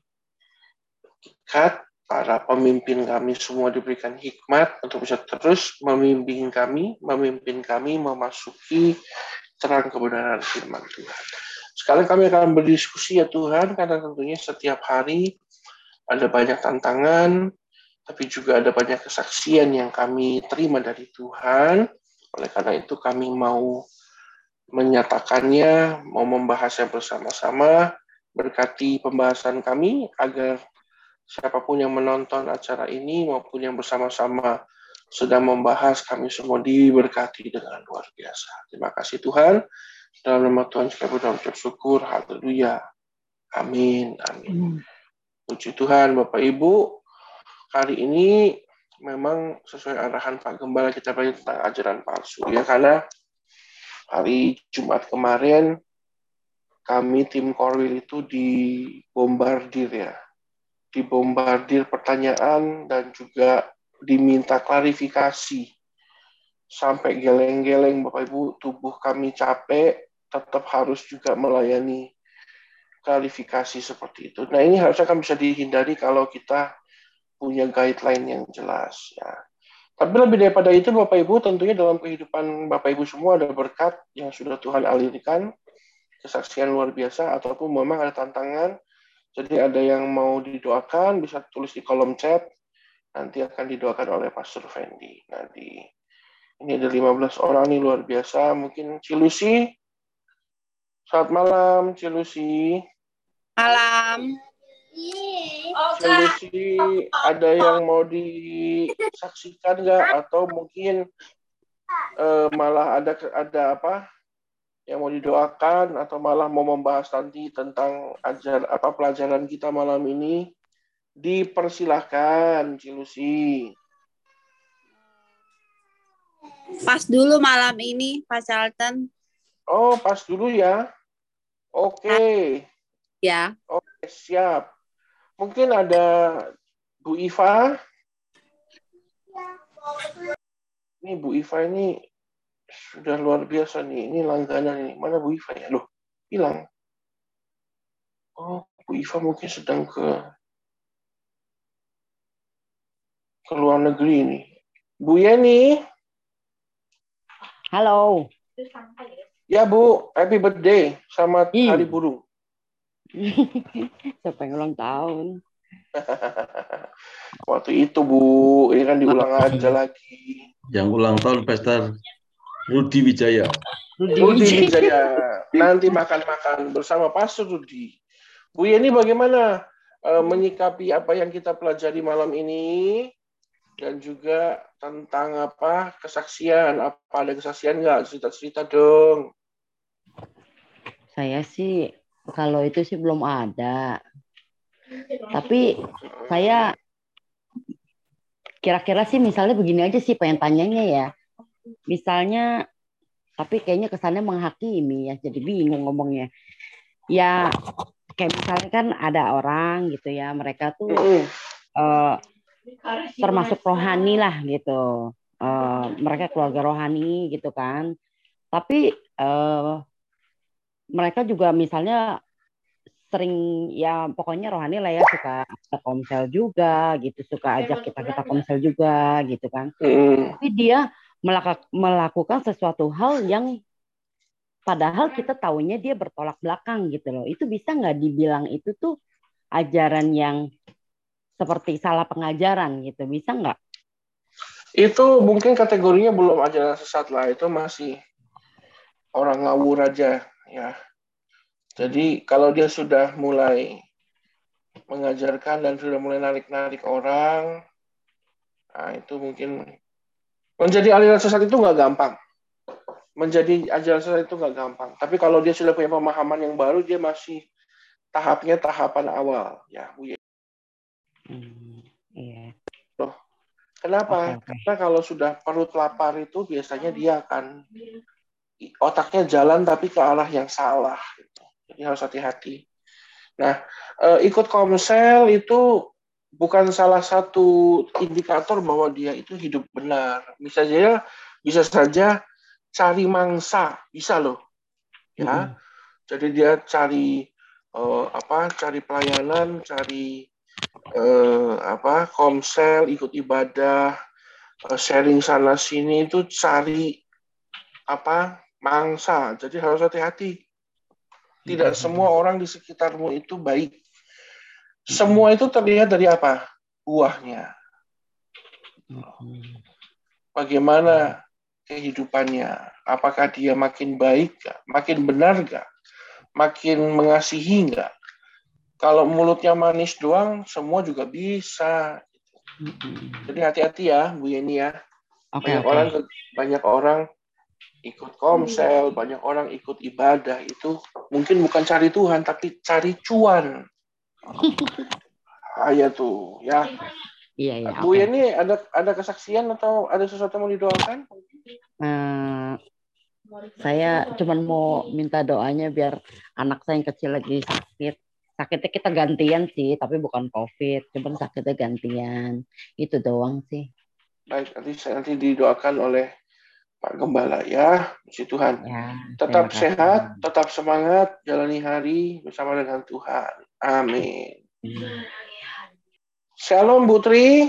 diikat, para pemimpin kami semua diberikan hikmat untuk bisa terus membimbing kami, memimpin kami memasuki terang kebenaran firman Tuhan. Sekarang kami akan berdiskusi ya Tuhan, karena tentunya setiap hari ada banyak tantangan, tapi juga ada banyak kesaksian yang kami terima dari Tuhan. Oleh karena itu kami mau menyatakannya, mau membahasnya bersama-sama, berkati pembahasan kami agar siapapun yang menonton acara ini maupun yang bersama-sama sedang membahas, kami semua diberkati dengan luar biasa. Terima kasih Tuhan. Dalam nama Tuhan kami berdoa syukur. Haleluya. Amin. Amin. Puji Tuhan Bapak Ibu. Hari ini memang sesuai arahan Pak Gembala kita belajar tentang ajaran palsu. Ya, karena hari Jumat kemarin kami tim Korwil itu dibombardir ya. Dibombardir pertanyaan dan juga diminta klarifikasi. Sampai geleng-geleng Bapak Ibu, tubuh kami capek, tetap harus juga melayani klarifikasi seperti itu. Nah ini harusnya kan bisa dihindari kalau kita punya guideline yang jelas. Ya. Tapi lebih daripada itu Bapak Ibu, tentunya dalam kehidupan Bapak Ibu semua ada berkat yang sudah Tuhan alirkan, kesaksian luar biasa, ataupun memang ada tantangan. Jadi ada yang mau didoakan, bisa tulis di kolom chat. Nanti akan didoakan oleh Pastor Fendi. Nah, di, ini ada lima belas orang nih, luar biasa. Mungkin Cilusi. Selamat malam, Cilusi. Malam. Cilusi, ada yang mau disaksikan nggak? Atau mungkin eh, malah ada ada apa? Yang mau didoakan atau malah mau membahas nanti tentang ajar apa pelajaran kita malam ini, dipersilahkan Cilusi. Pas dulu malam ini Pak Charlton. Oh, pas dulu ya. Oke. Ya. Oke, siap. Mungkin ada Bu Iva. Ini Bu Iva ini sudah luar biasa nih. Ini langganan ini. Mana Bu Iva ya? Loh, hilang. Oh, Bu Iva mungkin sedang ke ke luar negeri ini. Bu Yeni. Halo. Ya Bu, happy birthday. Selamat Ih. Hari Burung. Siapa yang ulang tahun? Waktu itu Bu, ini kan diulang aja lagi. Yang ulang tahun Pastor Rudi Wijaya. Rudi Wijaya. Nanti makan-makan bersama Pastor Rudi. Bu Yeni bagaimana uh, menyikapi apa yang kita pelajari malam ini? Dan juga tentang apa kesaksian. Apa ada kesaksian nggak? Cerita-cerita dong. Saya sih kalau itu sih belum ada. Tapi saya kira-kira sih misalnya begini aja sih pengen tanyanya ya. Misalnya, tapi kayaknya kesannya menghakimi ya, jadi bingung ngomongnya. Ya kayak misalnya kan ada orang gitu ya, mereka tuh uh, termasuk rohani lah gitu. Uh, mereka keluarga rohani gitu kan. Tapi uh, mereka juga misalnya sering ya pokoknya rohani lah ya, suka kita komsel juga gitu, suka ajak kita kita komsel juga gitu kan. Mm. Tapi dia melakukan sesuatu hal yang padahal kita taunya dia bertolak belakang gitu loh. Itu bisa nggak dibilang itu tuh ajaran yang seperti salah pengajaran gitu, bisa nggak? Itu mungkin kategorinya belum ajaran sesat lah, itu masih orang ngawur aja ya. Jadi kalau dia sudah mulai mengajarkan dan sudah mulai narik-narik orang, nah itu mungkin menjadi aliran sesat itu nggak gampang. Menjadi ajaran sesat itu nggak gampang. Tapi kalau dia sudah punya pemahaman yang baru, dia masih tahapnya tahapan awal ya Bu. Hmm, iya. Loh, kenapa? Oke, oke. Karena kalau sudah perut lapar itu biasanya dia akan otaknya jalan tapi ke arah yang salah. Gitu. Jadi harus hati-hati. Nah, eh, ikut komsel itu bukan salah satu indikator bahwa dia itu hidup benar. Bisa saja, bisa saja cari mangsa, bisa loh, ya. Mm-mm. Jadi dia cari eh, apa? Cari pelayanan, cari eh, apa? Komsel, ikut ibadah, eh, sharing sana sini itu cari apa? Mangsa. Jadi harus hati-hati. Tidak semua orang di sekitarmu itu baik. Semua itu terlihat dari apa? Buahnya. Bagaimana kehidupannya? Apakah dia makin baik gak? Makin benar gak? Makin mengasihi gak? Kalau mulutnya manis doang, semua juga bisa. Jadi hati-hati ya, Bu Yeni ya. Oke, Banyak oke. orang banyak orang ikut komsel, banyak orang ikut ibadah itu mungkin bukan cari Tuhan, tapi cari cuan. Ah, ya tuh, ya. Iya, iya, Bu oke. Yeni ada ada kesaksian atau ada sesuatu yang mau didoakan? Eh, saya cuma mau minta doanya biar anak saya yang kecil lagi sakit. Sakitnya kita gantian sih, tapi bukan COVID. Cuman sakitnya gantian. Itu doang sih. Baik, nanti nanti didoakan oleh Pak Gembala ya, puji Tuhan. Ya, terima Tetap kasih. sehat, tetap semangat, jalani hari bersama dengan Tuhan. Amin. Shalom Bu Tri.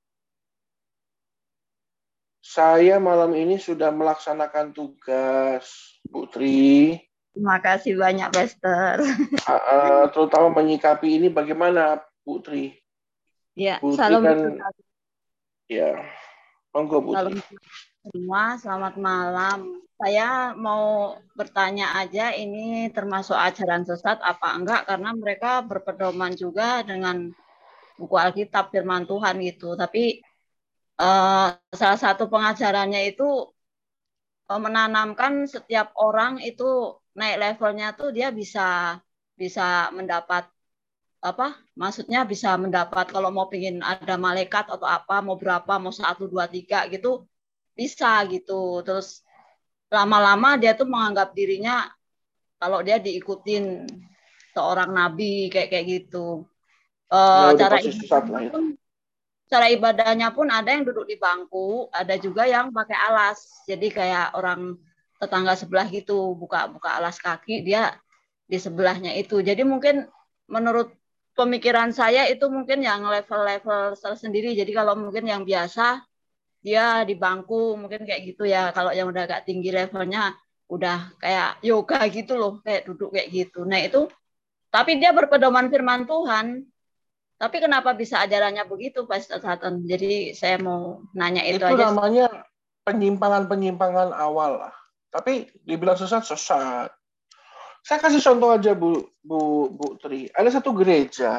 Saya malam ini sudah melaksanakan tugas, Bu Tri. Terima kasih banyak, Pastor. Uh, uh, terutama menyikapi ini bagaimana, Bu Tri? Ya, Bu Tri salam kan, berkata. ya, monggo Bu Tri. Salam semua, selamat malam. Saya mau bertanya aja, ini termasuk ajaran sesat apa enggak? Karena mereka berpedoman juga dengan buku Alkitab, firman Tuhan gitu. Tapi eh, salah satu pengajarannya itu eh, menanamkan setiap orang itu naik levelnya tuh dia bisa bisa mendapat apa? Maksudnya bisa mendapat kalau mau pingin ada malaikat atau apa, mau berapa, mau satu, dua, tiga gitu bisa gitu. Terus lama-lama dia tuh menganggap dirinya kalau dia diikutin seorang nabi kayak kayak gitu. Nah, Uh, udah cara pasti sesat lah ibadahnya itu. pun cara ibadahnya pun ada yang duduk di bangku, ada juga yang pakai alas. Jadi kayak orang tetangga sebelah gitu, buka-buka alas kaki, dia di sebelahnya itu. Jadi mungkin menurut pemikiran saya itu mungkin yang level-level tersendiri. Jadi kalau mungkin yang biasa dia di bangku mungkin kayak gitu ya. Kalau yang udah agak tinggi levelnya udah kayak yoga gitu loh, kayak duduk kayak gitu. Nah itu, tapi dia berpedoman firman Tuhan. Tapi kenapa bisa ajarannya begitu, Pastor Sutton? Jadi saya mau nanya itu, Itu aja. namanya penyimpangan-penyimpangan awal lah. Tapi dibilang sesat, sesat. Saya kasih contoh aja Bu Bu Bu Tri. Ada satu gereja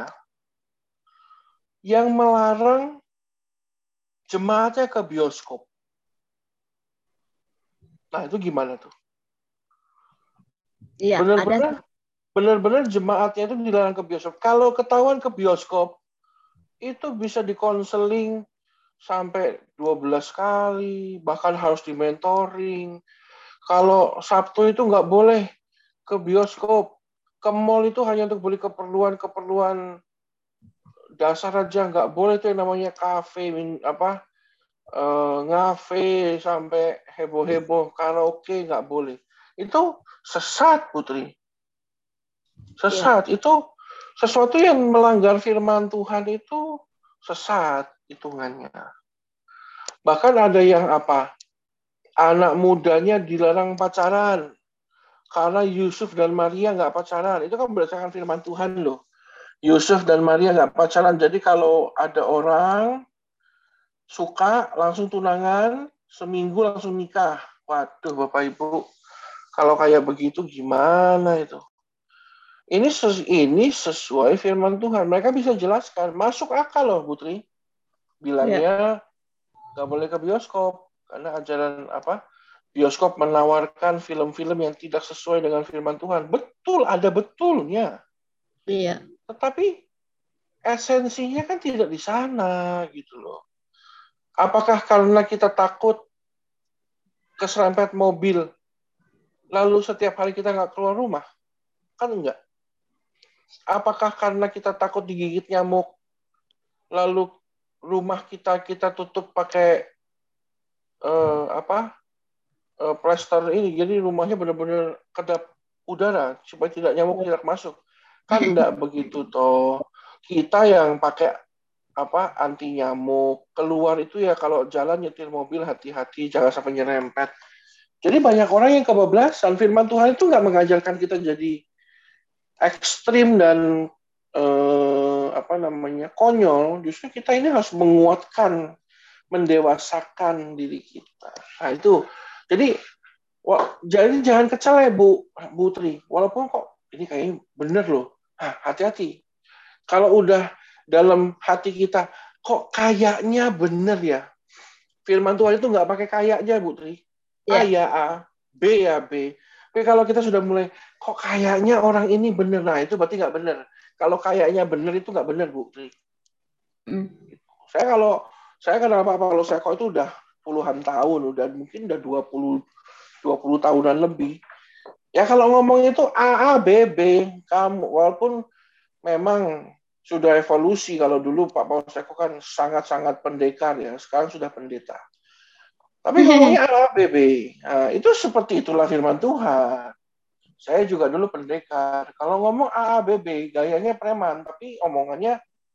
yang melarang jemaatnya ke bioskop. Nah, itu gimana tuh? Iya, benar-benar ada. benar-benar jemaatnya itu dilarang ke bioskop. Kalau ketahuan ke bioskop, itu bisa dikonseling sampai dua belas kali, bahkan harus di-mentoring. Kalau Sabtu itu nggak boleh ke bioskop. Ke mall itu hanya untuk beli keperluan-keperluan dasar aja, nggak boleh itu yang namanya kafe, apa, uh, ngafe sampai heboh-heboh, karaoke nggak boleh. Itu sesat, Putri. Sesat. Ya. Itu sesuatu yang melanggar firman Tuhan itu sesat hitungannya. Bahkan ada yang apa? Anak mudanya dilarang pacaran karena Yusuf dan Maria nggak pacaran. Itu kan berdasarkan firman Tuhan loh. Yusuf dan Maria nggak pacaran. Jadi kalau ada orang suka langsung tunangan, seminggu langsung nikah. Waduh, Bapak Ibu, kalau kayak begitu gimana itu? Ini ses ini sesuai firman Tuhan. Mereka bisa jelaskan, masuk akal loh, Putri. Bilangnya nggak boleh ke bioskop karena ajaran apa? Bioskop menawarkan film-film yang tidak sesuai dengan firman Tuhan. Betul, ada betulnya. Iya. Tetapi esensinya kan tidak di sana gitu loh. Apakah karena kita takut keserempet mobil, lalu setiap hari kita nggak keluar rumah? Kan enggak. Apakah karena kita takut digigit nyamuk, lalu rumah kita kita tutup pakai eh, apa eh, plester ini, jadi rumahnya benar-benar kedap udara supaya tidak nyamuk tidak masuk? Kan enggak begitu toh. Kita yang pakai apa anti nyamuk, keluar itu ya kalau jalan nyetir mobil hati-hati jangan sampai nyerempet. Jadi banyak orang yang kebablasan. Firman Tuhan itu nggak mengajarkan kita jadi ekstrim dan eh, apa namanya konyol. Justru kita ini harus menguatkan, mendewasakan diri kita. Nah itu. Jadi, wah, jadi jangan kecele Bu, Bu Tri. Walaupun kok ini kayaknya bener loh. Nah, hati-hati. Kalau udah dalam hati kita, kok kayaknya bener ya. Firman Tuhan itu nggak pakai kayaknya Bu Tri. A ya A, B ya B. Tapi kalau kita sudah mulai, kok kayaknya orang ini benar, nah itu berarti nggak benar. Kalau kayaknya benar itu nggak benar, Bu Tri. Mm. Saya kalau saya kenapa kalau saya kok itu udah puluhan tahun, udah mungkin udah dua puluh dua puluh tahunan lebih. Ya kalau ngomong itu A A B B, kamu walaupun memang sudah evolusi. Kalau dulu Pak Paulus Eko kan sangat-sangat pendekar ya, sekarang sudah pendeta. Tapi ngomongnya A A B B, nah, itu seperti itulah firman Tuhan. Saya juga dulu pendekar. Kalau ngomong A A B B, gayanya preman, tapi omongannya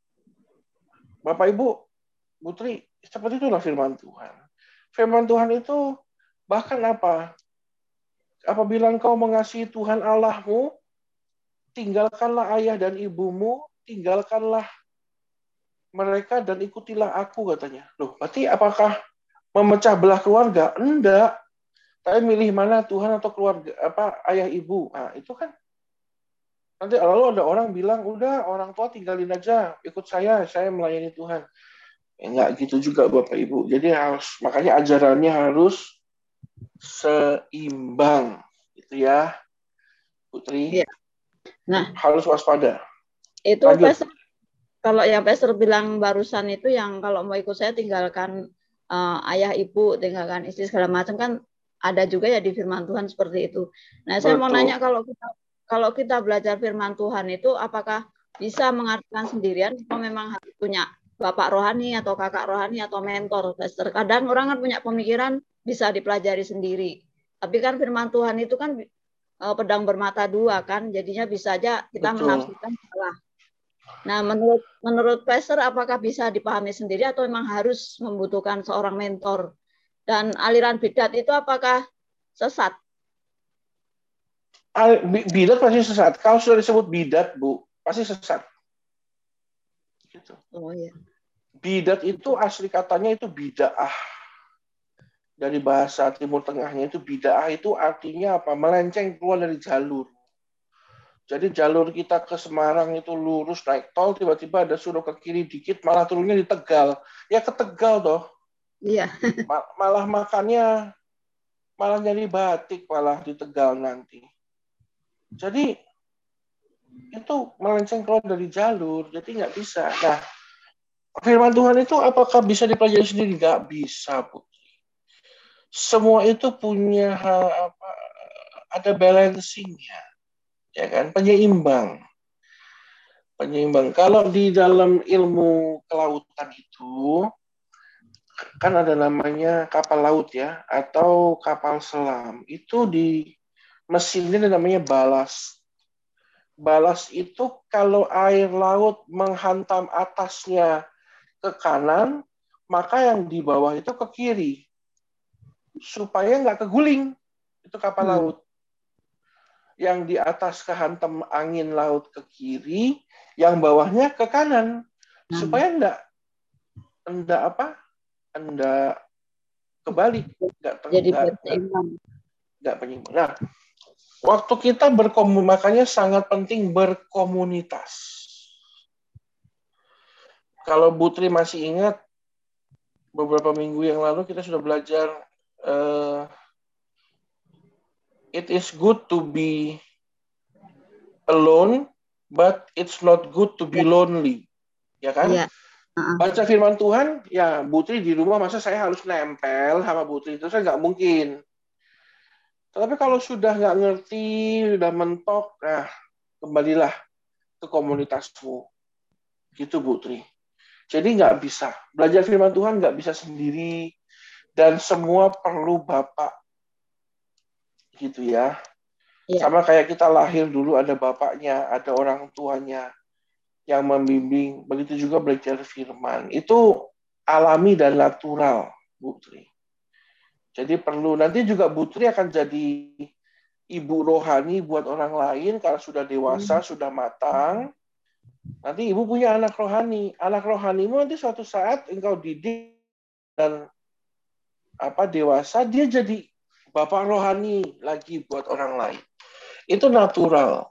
Bapak Ibu, Putri, seperti itulah firman Tuhan. Firman Tuhan itu bahkan apa? Apabila engkau mengasihi Tuhan Allahmu, tinggalkanlah ayah dan ibumu, tinggalkanlah mereka dan ikutilah aku, katanya. Loh, berarti apakah memecah belah keluarga? Enggak. Tapi milih mana Tuhan atau keluarga apa ayah ibu. Nah, itu kan nanti lalu ada orang bilang, udah orang tua tinggalin aja, ikut saya, saya melayani Tuhan. Ya, enggak gitu juga Bapak Ibu. Jadi harus makanya ajarannya harus seimbang, gitu ya, Putri. Iya. Nah, harus waspada. Itu Lanjut. Pastor, kalau yang Pastor bilang barusan itu yang kalau mau ikut saya tinggalkan uh, ayah ibu, tinggalkan istri segala macam kan ada juga ya di firman Tuhan seperti itu. Nah, saya Betul. mau nanya kalau kita kalau kita belajar firman Tuhan itu apakah bisa mengartikan sendirian atau memang harus punya bapak rohani atau kakak rohani atau mentor, Pastor? Kadang orang kan punya pemikiran bisa dipelajari sendiri. Tapi kan firman Tuhan itu kan uh, pedang bermata dua kan, jadinya bisa aja kita Betul. menafsirkan salah. Nah, menurut menurut Pastor apakah bisa dipahami sendiri atau memang harus membutuhkan seorang mentor? Dan aliran bidat itu apakah sesat? Bidat pasti sesat. Kalau sudah disebut bidat, Bu, pasti sesat. Gitu. Oh iya. Bidat itu asli katanya itu bid'ah. Dari bahasa Timur Tengahnya itu bid'ah itu artinya apa? Melenceng keluar dari jalur. Jadi jalur kita ke Semarang itu lurus naik tol, tiba-tiba ada suruh ke kiri dikit, malah turunnya di Tegal. Ya ke Tegal toh. Iya. Malah makannya malah jadi batik malah di Tegal nanti. Jadi itu melenceng keluar dari jalur, jadi nggak bisa. Nah, firman Tuhan itu apakah bisa dipelajari sendiri? Nggak bisa, Bu. Semua itu punya apa, ada balancing-nya, ya kan? Penyeimbang. Penyeimbang. Kalau di dalam ilmu kelautan itu kan ada namanya kapal laut ya, atau kapal selam. Itu di mesinnya namanya balas. Balas itu kalau air laut menghantam atasnya ke kanan, maka yang di bawah itu ke kiri. Supaya nggak keguling. Itu kapal hmm. laut. yang di atas kehantam angin laut ke kiri, yang bawahnya ke kanan, Hmm. supaya enggak enggak apa? Enggak kebalik, enggak Jadi enggak berseimbang. enggak penyimbang. Nah, waktu kita berkomunikasi, makanya sangat penting berkomunitas. Kalau Bu Tri masih ingat, beberapa minggu yang lalu kita sudah belajar uh, it is good to be alone, but it's not good to be lonely. Ya kan? Iya. Uh-uh. Baca firman Tuhan, ya Bu Tri di rumah masa saya harus nempel sama Bu Tri, itu saya nggak mungkin. Tapi kalau sudah nggak ngerti, sudah mentok, nah kembalilah ke komunitasmu. Gitu Bu Tri. Jadi nggak bisa. Belajar firman Tuhan nggak bisa sendiri. Dan semua perlu Bapak. Gitu ya. Iya. Sama kayak kita lahir dulu ada bapaknya, ada orang tuanya yang membimbing. Begitu juga belajar firman. Itu alami dan natural, Bu Tri. Jadi perlu. Nanti juga Bu Tri akan jadi ibu rohani buat orang lain karena sudah dewasa, hmm. sudah matang. Nanti ibu punya anak rohani. Anak rohanimu nanti suatu saat engkau didik dan apa dewasa, dia jadi bapak rohani lagi buat orang lain. Itu natural.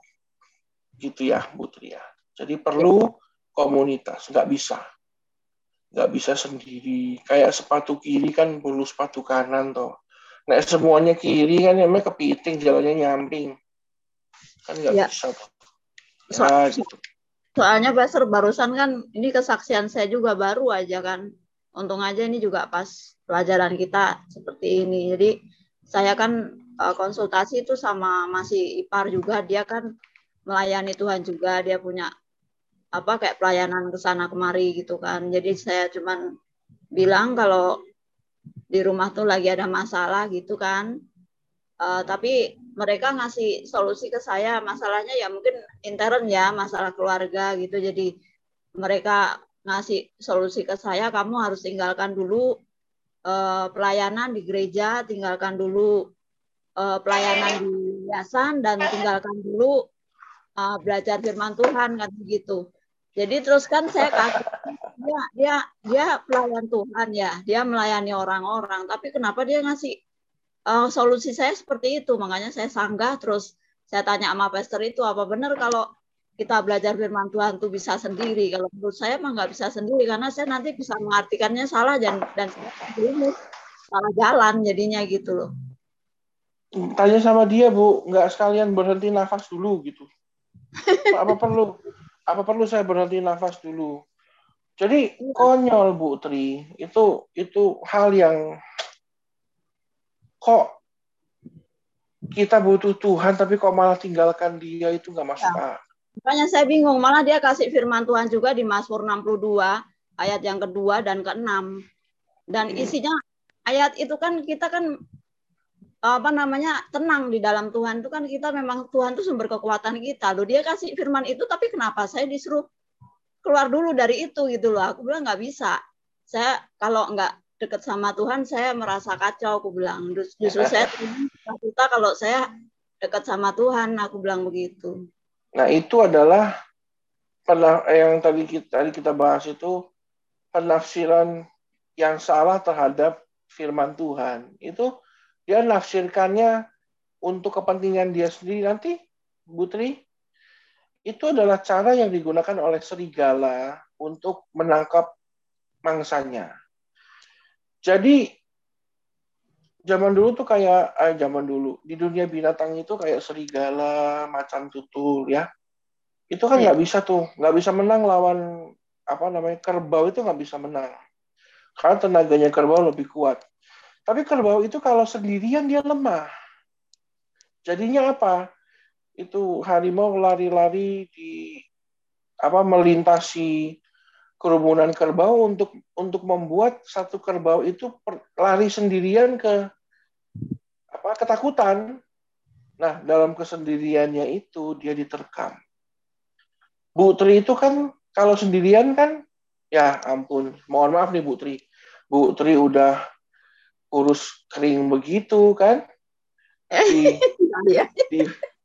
Gitu ya, Bu Tri ya. Jadi perlu komunitas. Nggak bisa. Nggak bisa sendiri. Kayak sepatu kiri kan perlu sepatu kanan toh. Nah semuanya kiri kan namanya kepiting, jalannya nyamping. Kan nggak ya. bisa toh. Ya, so, gitu. Soalnya Pastor barusan kan ini kesaksian saya juga baru aja kan. Untung aja ini juga pas pelajaran kita seperti ini. Jadi saya kan uh, konsultasi itu sama masih ipar juga. Dia kan melayani Tuhan juga. Dia punya apa kayak pelayanan ke sana kemari gitu kan. Jadi saya cuman bilang kalau di rumah tuh lagi ada masalah gitu kan. Uh, tapi mereka ngasih solusi ke saya, masalahnya ya mungkin intern ya, masalah keluarga gitu. Jadi mereka ngasih solusi ke saya, kamu harus tinggalkan dulu uh, pelayanan di gereja, tinggalkan dulu uh, pelayanan di yayasan, dan tinggalkan dulu uh, belajar firman Tuhan kan begitu. Jadi terus kan saya kaget, dia dia dia pelayan Tuhan ya, dia melayani orang-orang, tapi kenapa dia ngasih Uh, solusi saya seperti itu, makanya saya sanggah. Terus saya tanya sama pastor itu, apa benar kalau kita belajar firman Tuhan itu bisa sendiri? Kalau menurut saya mah nggak bisa sendiri, karena saya nanti bisa mengartikannya salah dan dan salah jalan jadinya gitu loh. Tanya sama dia Bu, nggak sekalian berhenti nafas dulu gitu. Apa perlu? Apa perlu saya berhenti nafas dulu? Jadi konyol Bu Tri, itu itu hal yang kok kita butuh Tuhan tapi kok malah tinggalkan dia, itu nggak masuk akal. Makanya saya bingung, malah dia kasih firman Tuhan juga di Mazmur enam puluh dua ayat yang kedua dan keenam. Dan isinya ayat itu kan kita kan apa namanya tenang di dalam Tuhan itu kan, kita memang Tuhan itu sumber kekuatan kita. Loh, dia kasih firman itu tapi kenapa saya disuruh keluar dulu dari itu gitu loh. Aku bilang nggak bisa. Saya kalau nggak dekat sama Tuhan saya merasa kacau, aku bilang. Justru saya kita kalau saya dekat sama Tuhan, aku bilang begitu. Nah itu adalah pernah yang tadi kita tadi kita bahas itu penafsiran yang salah terhadap firman Tuhan. Itu dia nafsirkannya untuk kepentingan dia sendiri. Nanti Bu Tri, itu adalah cara yang digunakan oleh serigala untuk menangkap mangsanya. Jadi zaman dulu tuh kayak eh, zaman dulu di dunia binatang itu kayak serigala, macan tutul ya. Itu kan nggak bisa tuh, nggak bisa menang lawan apa namanya kerbau, itu nggak bisa menang. Karena tenaganya kerbau lebih kuat. Tapi kerbau itu kalau sendirian dia lemah. Jadinya apa? Itu harimau lari-lari di apa melintasi kerumunan kerbau untuk untuk membuat satu kerbau itu per, lari sendirian ke apa ketakutan. Nah, dalam kesendiriannya itu dia diterkam. Bu Tri itu kan kalau sendirian kan ya ampun, mohon maaf nih Bu Tri. Bu Tri udah kurus kering begitu kan? Di, di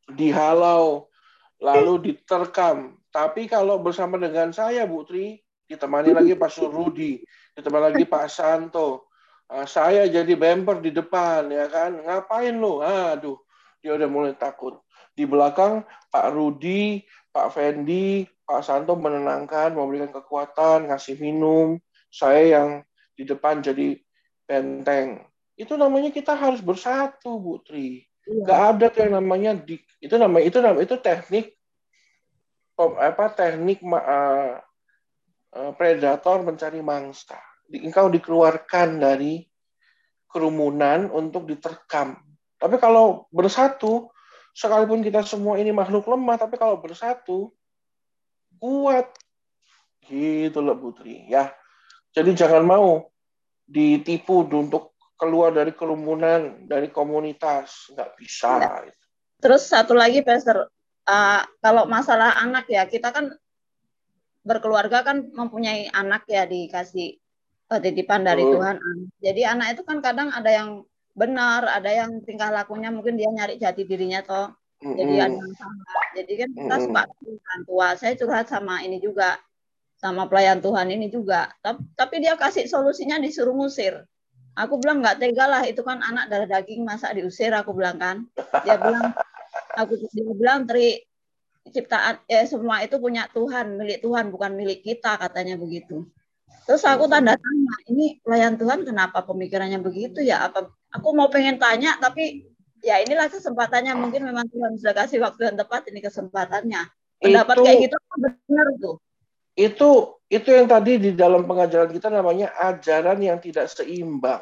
dihalau, lalu diterkam. Tapi kalau bersama dengan saya, Bu Tri, ditemani lagi Pak Surudi, ditemani lagi Pak Santo, uh, saya jadi bemper di depan, ya kan? Ngapain lo? Aduh, dia udah mulai takut. Di belakang Pak Rudi, Pak Fendi, Pak Santo menenangkan, memberikan kekuatan, ngasih minum. Saya yang di depan jadi benteng. Itu namanya kita harus bersatu, Bu Tri. Iya. Gak ada tuh yang namanya di, itu namanya itu namanya itu teknik apa teknik uh, uh, predator mencari mangsa. Di, engkau dikeluarkan dari kerumunan untuk diterkam. Tapi kalau bersatu, sekalipun kita semua ini makhluk lemah, tapi kalau bersatu kuat. Gitu loh, Putri, ya. Jadi jangan mau ditipu untuk keluar dari kerumunan, dari komunitas, nggak bisa. Ya. Terus satu lagi, Pastor, uh, kalau masalah anak ya, kita kan berkeluarga kan mempunyai anak ya, dikasih uh, titipan dari uh. Tuhan. Jadi anak itu kan kadang ada yang benar, ada yang tingkah lakunya mungkin dia nyari jati dirinya toh. Mm-hmm. Jadi ada yang salah. Jadi kan kita mm-hmm. suka dengan tua. Saya curhat sama ini juga, sama pelayan Tuhan ini juga. Tapi, tapi dia kasih solusinya disuruh ngusir. Aku bilang nggak tega lah, itu kan anak darah daging, masa diusir, aku bilang kan. Dia bilang, aku dia bilang Tri, ciptaan eh semua itu punya Tuhan, milik Tuhan, bukan milik kita, katanya begitu. Terus aku tanda tanya, ini pelayan Tuhan kenapa pemikirannya begitu ya? Apa aku mau pengen tanya, tapi ya inilah kesempatannya, mungkin memang Tuhan sudah kasih waktu yang tepat, ini kesempatannya. Pendapat itu, kayak gitu benar tuh. Itu itu yang tadi di dalam pengajaran kita namanya ajaran yang tidak seimbang.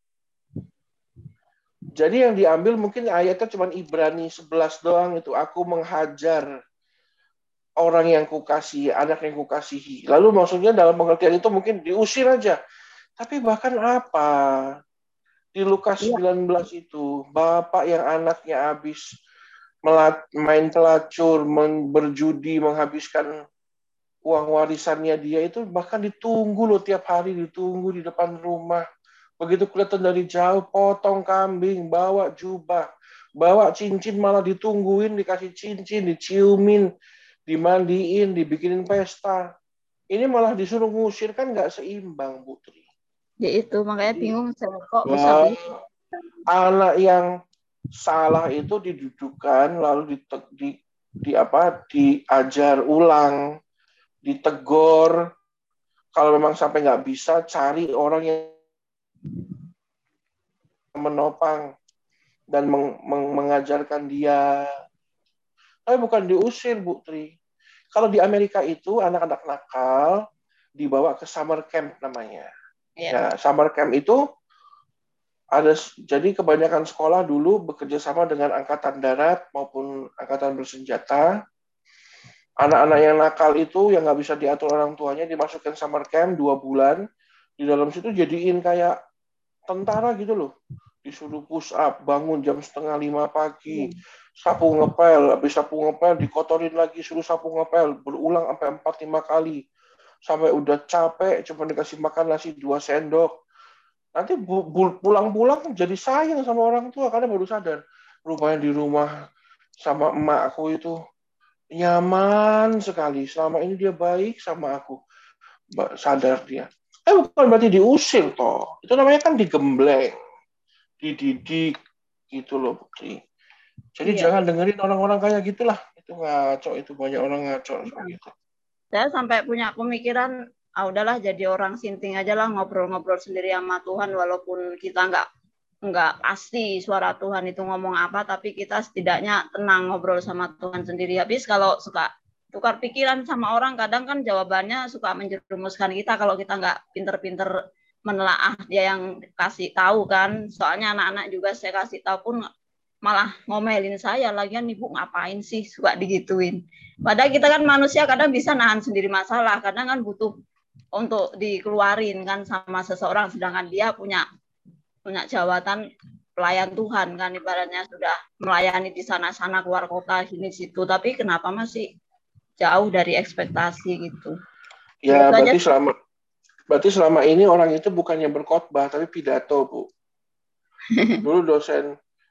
Jadi yang diambil mungkin ayatnya cuma Ibrani sebelas doang itu. Aku menghajar orang yang kukasihi, anak yang kukasihi. Lalu maksudnya dalam pengertian itu mungkin diusir aja. Tapi bahkan apa? Di Lukas sembilan belas itu, bapak yang anaknya habis main pelacur, berjudi, menghabiskan uang warisannya dia itu bahkan ditunggu loh, tiap hari ditunggu di depan rumah. Begitu kelihatan dari jauh, potong kambing, bawa jubah, bawa cincin, malah ditungguin, dikasih cincin, diciumin, dimandiin, dibikinin pesta. Ini malah disuruh ngusir, kan nggak seimbang, Putri. Ya itu, makanya bingung saya kok bisa begitu. Anak yang salah itu didudukan, lalu di, di, di apa, diajar ulang, ditegur. Kalau memang sampai nggak bisa, cari orang yang menopang dan meng, meng, mengajarkan dia. Tapi bukan diusir, Bu Tri. Kalau di Amerika itu anak-anak nakal dibawa ke summer camp namanya. Ya, ya summer camp itu ada, jadi kebanyakan sekolah dulu bekerja sama dengan angkatan darat maupun angkatan bersenjata. Anak-anak yang nakal itu yang nggak bisa diatur orang tuanya dimasukkan summer camp dua bulan. Di dalam situ jadiin kayak tentara gitu loh. Disuruh push up, bangun jam setengah lima pagi, sapu ngepel, habis sapu ngepel dikotorin lagi, suruh sapu ngepel, berulang sampai empat lima kali. Sampai udah capek, cuma dikasih makan nasi dua sendok. Nanti pulang-pulang jadi sayang sama orang tua, karena baru sadar. Rupanya di rumah sama emak aku itu nyaman sekali. Selama ini dia baik sama aku. Sadar dia. Eh bukan berarti diusir toh. Itu namanya kan digembleng. Dididik. Gitu loh, Putri. Jadi iya, jangan dengerin orang-orang kayak gitulah. Itu ngaco, itu banyak orang ngaco gitu. Saya sampai punya pemikiran, ah udahlah jadi orang sinting aja lah, ngobrol-ngobrol sendiri sama Tuhan, walaupun kita nggak nggak pasti suara Tuhan itu ngomong apa, tapi kita setidaknya tenang ngobrol sama Tuhan sendiri. Habis kalau suka tukar pikiran sama orang, kadang kan jawabannya suka menjerumuskan kita kalau kita nggak pinter-pinter menelaah dia yang kasih tahu kan. Soalnya anak-anak juga saya kasih tahu pun malah ngomelin saya, lagian ibu ngapain sih, suka digituin. Padahal kita kan manusia kadang bisa nahan sendiri masalah, kadang kan butuh untuk dikeluarin kan sama seseorang, sedangkan dia punya punya jabatan pelayan Tuhan kan, ibaratnya sudah melayani di sana-sana, keluar kota, sini situ, tapi kenapa masih jauh dari ekspektasi gitu. Ya, berarti aja. selama berarti selama ini orang itu bukannya berkhotbah tapi pidato, Bu. Dulu dosen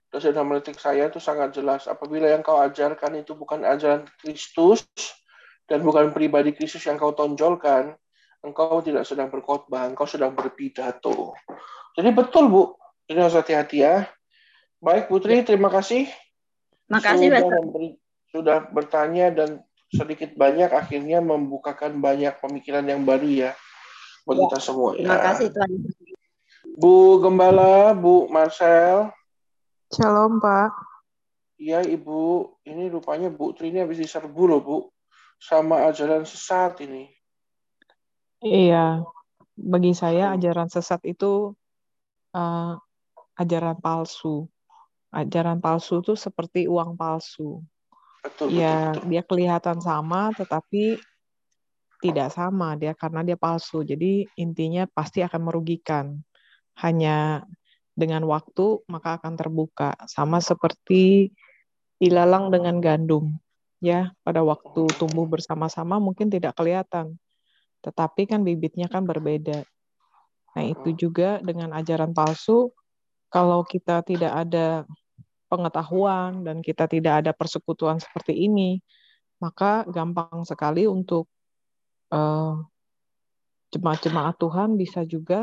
dosen hermeneutik saya itu sangat jelas. Apabila yang kau ajarkan itu bukan ajaran Kristus dan bukan pribadi Kristus yang kau tonjolkan, engkau tidak sedang berkhotbah, engkau sedang berpidato. Jadi betul, Bu. Jadi harus hati-hati ya. Baik, Putri, terima kasih. Makasih, sudah, Pastor. memberi, sudah bertanya dan sedikit banyak akhirnya membukakan banyak pemikiran yang baru ya bagi kita semua. Terima ya. kasih, Tuhan. Bu Gembala, Bu Marcel. Shalom, Pak. Iya, Ibu. Ini rupanya Bu Tri ini habis diserbu loh, Bu. Sama ajaran sesat ini. Iya, bagi saya ajaran sesat itu uh, ajaran palsu. Ajaran palsu itu seperti uang palsu. Betul, ya, betul, betul. dia kelihatan sama, tetapi tidak sama dia karena dia palsu. Jadi intinya pasti akan merugikan. Hanya dengan waktu maka akan terbuka. Sama seperti ilalang dengan gandum. Ya, pada waktu tumbuh bersama-sama mungkin tidak kelihatan. Tetapi kan bibitnya kan berbeda. Nah, itu juga dengan ajaran palsu, kalau kita tidak ada pengetahuan dan kita tidak ada persekutuan seperti ini, maka gampang sekali untuk uh, jemaat-jemaat Tuhan bisa juga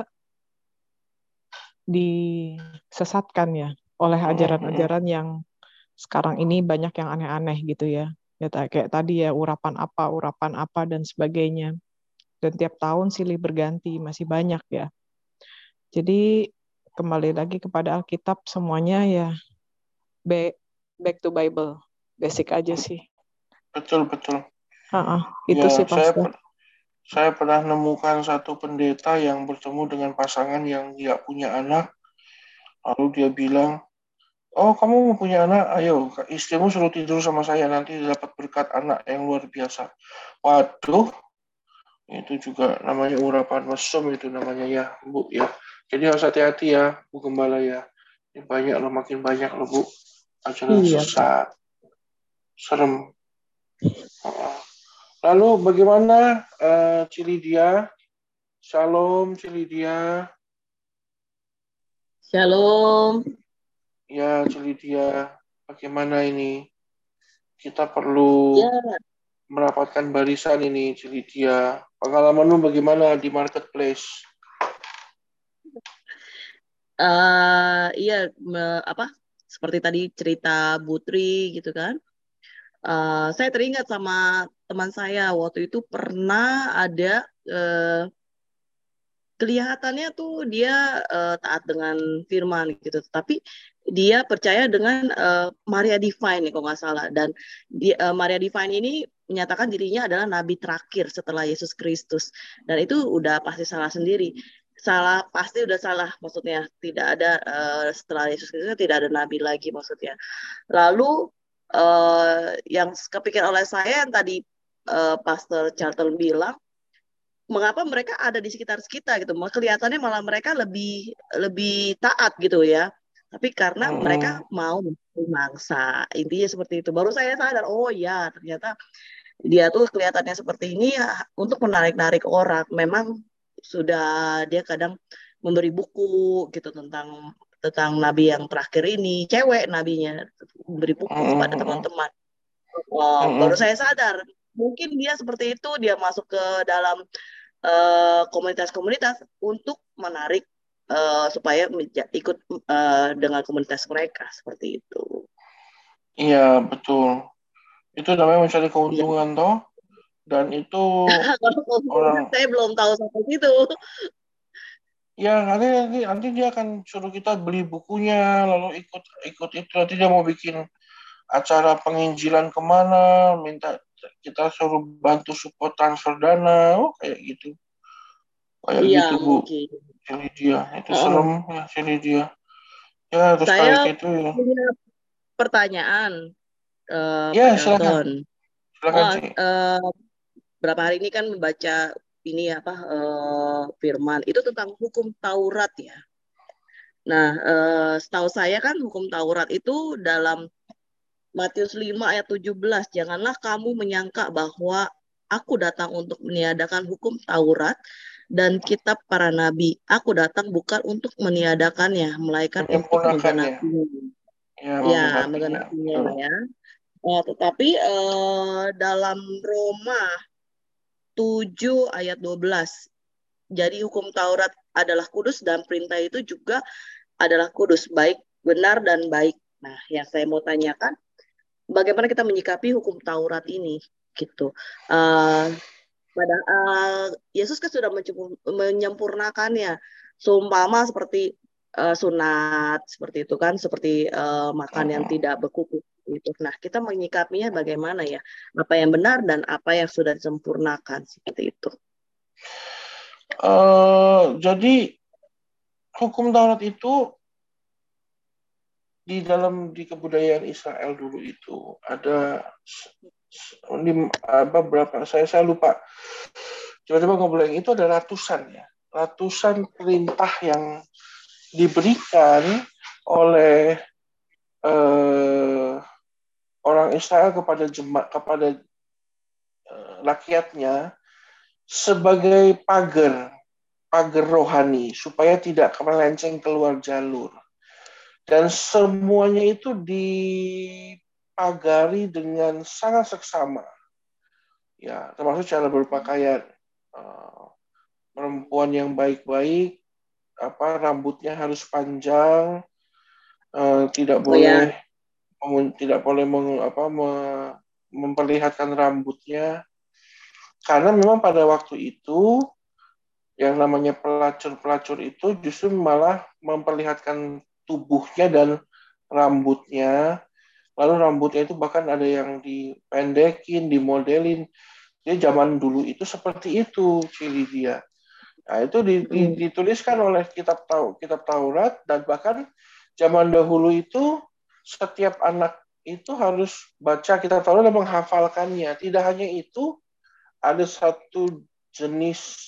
disesatkan ya oleh ajaran-ajaran yang sekarang ini banyak yang aneh-aneh gitu ya. Ya kayak tadi ya, urapan apa, urapan apa dan sebagainya. Dan tiap tahun silih berganti, masih banyak ya. Jadi kembali lagi kepada Alkitab, semuanya ya back, back to Bible, basic aja sih. Betul, betul. Uh-uh, itu ya, sih saya, Pastor. saya pernah nemukan satu pendeta yang bertemu dengan pasangan yang tidak punya anak. Lalu dia bilang, oh kamu mau punya anak, ayo istrimu suruh tidur sama saya, nanti dapat berkat anak yang luar biasa. Waduh, itu juga namanya urapan mesum itu namanya ya, Bu ya. Jadi harus hati-hati ya, Bu Gembala ya. Ini banyak loh, makin banyak loh, Bu. Ajaran Iya, sesat. Serem. Lalu bagaimana uh, Cilidia? Shalom Cilidia. Shalom. Ya Cilidia, bagaimana ini? Kita perlu ya. merapatkan barisan ini Cilidia. Pengalamanmu bagaimana di marketplace? Uh, iya, me, apa? Seperti tadi cerita Putri gitu kan. Uh, saya teringat sama teman saya waktu itu pernah ada uh, kelihatannya tuh dia uh, taat dengan firman gitu, tapi dia percaya dengan uh, Maria Divine kalau nggak salah, dan dia, uh, Maria Divine ini menyatakan dirinya adalah nabi terakhir setelah Yesus Kristus, dan itu udah pasti salah sendiri. Salah pasti udah salah, maksudnya tidak ada uh, setelah Yesus Kristus tidak ada nabi lagi maksudnya. Lalu Uh, yang kepikiran oleh saya yang tadi uh, Pastor Charlton bilang, mengapa mereka ada di sekitar kita gitu, kelihatannya malah mereka lebih lebih taat gitu ya, tapi karena hmm. mereka mau mangsa, intinya seperti itu. Baru saya sadar, oh ya ternyata dia tuh kelihatannya seperti ini ya untuk menarik-narik orang. Memang sudah dia kadang memberi buku gitu tentang tentang nabi yang terakhir ini, cewek nabinya, beri buku mm-hmm. kepada teman-teman. Wow, mm-hmm. Baru saya sadar, mungkin dia seperti itu, dia masuk ke dalam uh, komunitas-komunitas untuk menarik uh, supaya menja- ikut uh, dengan komunitas mereka, seperti itu. Iya, betul. Itu namanya mencari keuntungan, ya. Toh. Dan itu orang saya belum tahu sampai situ. Ya nanti, nanti nanti dia akan suruh kita beli bukunya, lalu ikut ikut itu, nanti dia mau bikin acara penginjilan kemana, minta kita suruh bantu support transfer dana, oh kayak gitu, kayak ya, gitu Bu. Jadi dia itu oh. serem ya, jadi dia. Ya terus saya kayak gitu ya. Punya pertanyaan, uh, ya Pak silakan. Silakan oh, uh, berapa hari ini kan membaca ini apa uh, firman itu tentang hukum Taurat ya. Nah, uh, setahu saya kan hukum Taurat itu dalam Matius lima ayat tujuh belas, janganlah kamu menyangka bahwa aku datang untuk meniadakan hukum Taurat dan kitab para nabi. Aku datang bukan untuk meniadakannya, melainkan untuk menggenapinya. Ya, Ya, menggenapinya. menggenapinya Betul. ya. Oh, tetapi eh, dalam Roma tujuh ayat dua belas. Jadi hukum Taurat adalah kudus dan perintah itu juga adalah kudus, baik, benar, dan baik. Nah, yang saya mau tanyakan, bagaimana kita menyikapi hukum Taurat ini? Gitu. Uh, pada uh, Yesus kan sudah mencempur- menyempurnakannya. Seumpama seperti uh, sunat, seperti itu kan, seperti uh, makan yang tidak berkuku. Gitu. Nah, kita menyikapinya bagaimana ya? Apa yang benar dan apa yang sudah disempurnakan, seperti itu. Uh, jadi hukum Taurat itu di dalam di kebudayaan Israel dulu itu ada lima, apa berapa saya saya lupa. Coba-coba ngobrol itu ada ratusan ya, ratusan perintah yang diberikan oleh eh, orang Israel kepada jemaat kepada eh, rakyatnya sebagai pagar pagar rohani supaya tidak melenceng keluar jalur. Dan semuanya itu dipagari dengan sangat seksama. Ya, termasuk cara berpakaian. Uh, perempuan yang baik-baik, apa rambutnya harus panjang, uh, tidak Oh, ya. boleh tidak boleh meng, apa, me, memperlihatkan rambutnya. Karena memang pada waktu itu yang namanya pelacur-pelacur itu justru malah memperlihatkan tubuhnya dan rambutnya. Lalu rambutnya itu bahkan ada yang dipendekin, dimodelin. Jadi zaman dulu itu seperti itu ciri dia. Nah, itu dituliskan oleh kitab Tau, kitab Taurat, dan bahkan zaman dahulu itu setiap anak itu harus baca kitab Taurat dan menghafalkannya. Tidak hanya itu, ada satu jenis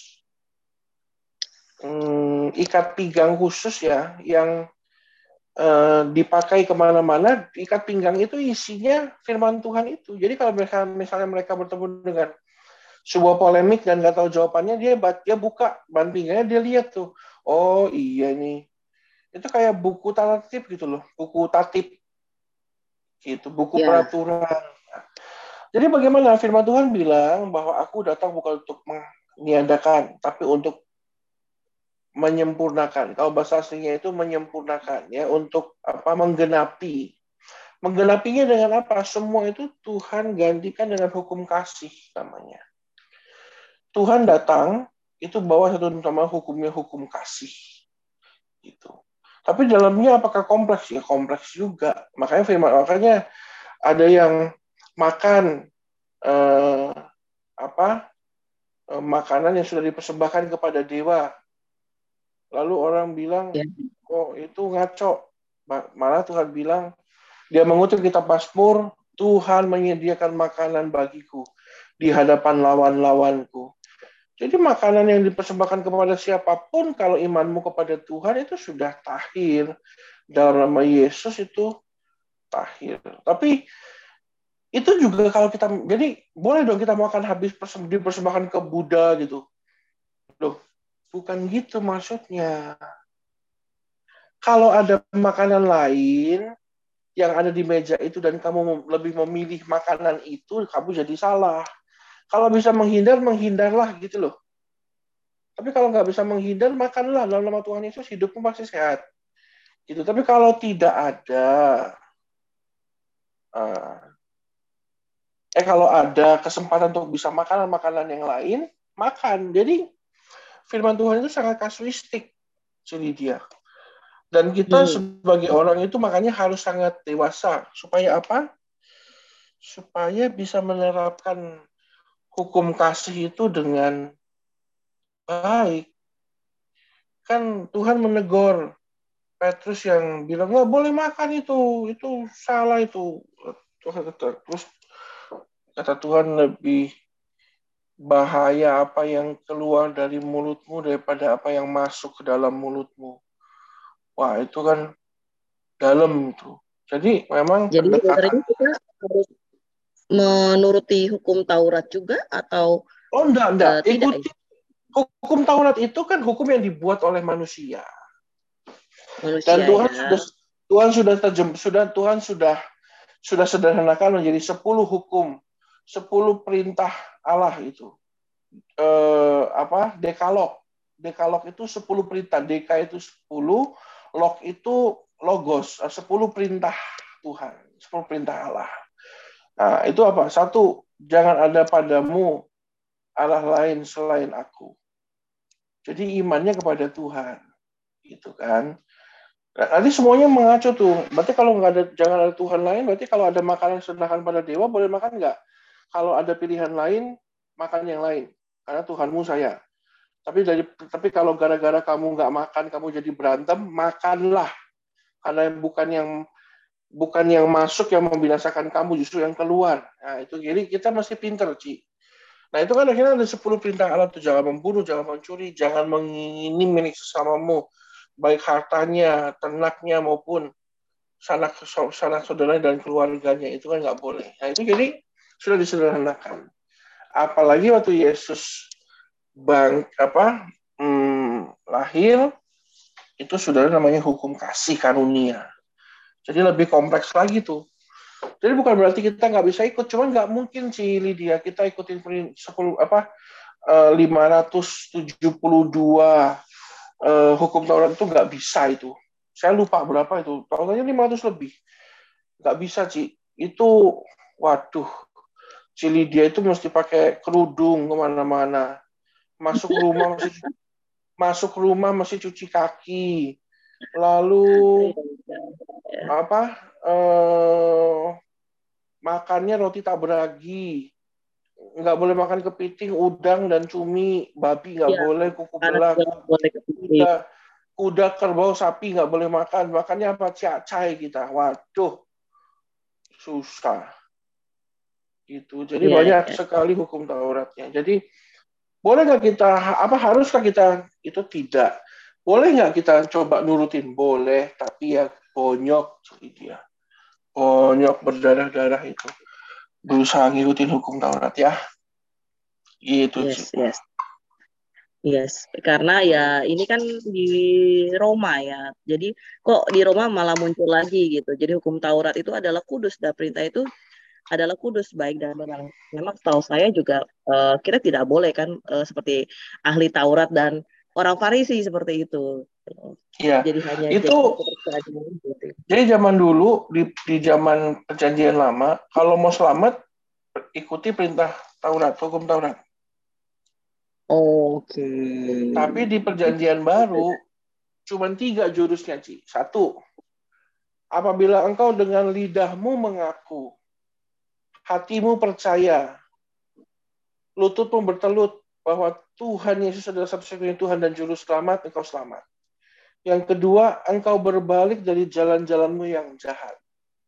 Hmm, ikat pinggang khusus ya yang eh, dipakai kemana-mana. Ikat pinggang itu isinya firman Tuhan itu. Jadi kalau mereka misalnya mereka bertemu dengan sebuah polemik dan nggak tahu jawabannya, dia dia buka ban pinggangnya, dia lihat tuh, oh iya nih, itu kayak buku tatip gitu loh, buku tatip gitu, buku Ya. peraturan. Jadi bagaimana firman Tuhan bilang bahwa aku datang bukan untuk meniadakan, tapi untuk menyempurnakan. Kalau bahasa aslinya itu menyempurnakan ya, untuk apa? Menggenapi. Menggenapinya dengan apa? Semua itu Tuhan gantikan dengan hukum kasih namanya. Tuhan datang itu bawa satu nama hukumnya hukum kasih. Gitu. Tapi dalamnya apakah kompleks? Ya kompleks juga. Makanya firman makanya ada yang makan eh, apa? Eh, makanan yang sudah dipersembahkan kepada dewa. Lalu orang bilang, Ya. oh itu ngaco. Malah Tuhan bilang, dia mengutip kitab Mazmur, Tuhan menyediakan makanan bagiku di hadapan lawan-lawanku. Jadi makanan yang dipersembahkan kepada siapapun, kalau imanmu kepada Tuhan itu sudah tahir. Dalam nama Yesus itu tahir. Tapi itu juga kalau kita, jadi boleh dong kita makan habis dipersembahkan ke Buddha gitu. Loh, bukan gitu maksudnya. Kalau ada makanan lain yang ada di meja itu dan kamu lebih memilih makanan itu, kamu jadi salah. Kalau bisa menghindar, menghindarlah gitu loh. Tapi kalau nggak bisa menghindar, makanlah dalam nama Tuhan Yesus, hidupmu pasti sehat. Gitu. Tapi kalau tidak ada, eh kalau ada kesempatan untuk bisa makan makanan yang lain, makan. Jadi firman Tuhan itu sangat kasuistik, jadi dia. Dan kita hmm. sebagai orang itu makanya harus sangat dewasa. Supaya apa? Supaya bisa menerapkan hukum kasih itu dengan baik. Kan Tuhan menegur Petrus yang bilang, nggak boleh makan itu. Itu salah itu. Terus kata Tuhan, lebih bahaya apa yang keluar dari mulutmu daripada apa yang masuk ke dalam mulutmu. Wah, itu kan dalam itu. Jadi memang Jadi pendekatan kita harus menuruti hukum Taurat juga atau oh enggak enggak uh, tidak? Ikuti hukum Taurat itu kan hukum yang dibuat oleh manusia. Manusia Dan Tuhan ya. sudah Tuhan sudah terjem, sudah Tuhan sudah sudah sederhanakan menjadi sepuluh hukum, sepuluh perintah Allah itu. Eh, apa? Dekalog. Dekalog itu sepuluh perintah. Deka itu sepuluh, log itu logos, sepuluh perintah Tuhan, sepuluh perintah Allah. Nah, itu apa? Satu, jangan ada padamu Allah lain selain aku. Jadi imannya kepada Tuhan. Gitu kan. Nah, nanti semuanya mengacu tuh. Berarti kalau nggak ada, jangan ada Tuhan lain, berarti kalau ada makanan sedangkan pada dewa, boleh makan nggak? Kalau ada pilihan lain, makan yang lain. Karena Tuhanmu saya. Tapi dari, tapi kalau gara-gara kamu nggak makan, kamu jadi berantem, makanlah. Karena bukan yang bukan yang masuk yang membinasakan kamu, justru yang keluar. Nah, itu jadi kita masih pinter, Ci. Nah, itu kan akhirnya ada sepuluh perintah Allah tuh. Jangan membunuh, jangan mencuri, jangan mengingini milik sesamamu. Baik hartanya, ternaknya, maupun sanak, sanak saudaranya dan keluarganya. Itu kan nggak boleh. Nah, itu jadi sudah disederhanakan. Apalagi waktu Yesus bang apa hmm, lahir, itu sudah namanya hukum kasih karunia. Jadi lebih kompleks lagi tuh. Jadi bukan berarti kita nggak bisa ikut, cuman nggak mungkin sih Lydia kita ikutin sepuluh apa lima ratus tujuh puluh dua uh, hukum Taurat itu nggak bisa itu. Saya lupa berapa itu. Tahunnya lima ratus lebih. Nggak bisa, Ci. Itu, waduh. Ci Lydia itu mesti pakai kerudung kemana-mana. Masuk rumah masih masuk rumah masih cuci kaki. Lalu apa? Uh, makannya roti tak beragi. Nggak boleh makan kepiting, udang, dan cumi. Babi nggak ya, boleh, kuku belagu. Kuda, kuda, kerbau, sapi nggak boleh makan. Makannya apa? Cacai kita. Waduh. Susah. Gitu. Jadi ya, banyak ya. sekali hukum Tauratnya. Jadi, boleh nggak kita, apa haruskah kita? Itu tidak. Boleh nggak kita coba nurutin? Boleh, tapi ya bonyok. Jadi dia. Bonyok berdarah-darah itu. Berusaha ngikutin hukum Taurat ya. Gitu yes, sih. Yes. Yes, karena ya ini kan di Roma ya. Jadi kok di Roma malah muncul lagi gitu. Jadi hukum Taurat itu adalah kudus dan perintah itu adalah kudus, baik dan benar. Memang setahu saya juga uh, kita tidak boleh kan uh, seperti ahli Taurat dan orang Farisi seperti itu. Iya. Jadi hanya itu gitu. Jadi zaman dulu di, di zaman Perjanjian Lama, kalau mau selamat ikuti perintah Taurat, hukum Taurat. Oke. Okay. Tapi di Perjanjian Baru cuma tiga jurusnya, Ci. Satu, apabila engkau dengan lidahmu mengaku, hatimu percaya, lututmu bertelut bahwa Tuhan Yesus adalah satu-satunya Tuhan dan Juru Selamat, engkau selamat. Yang kedua, engkau berbalik dari jalan-jalanmu yang jahat.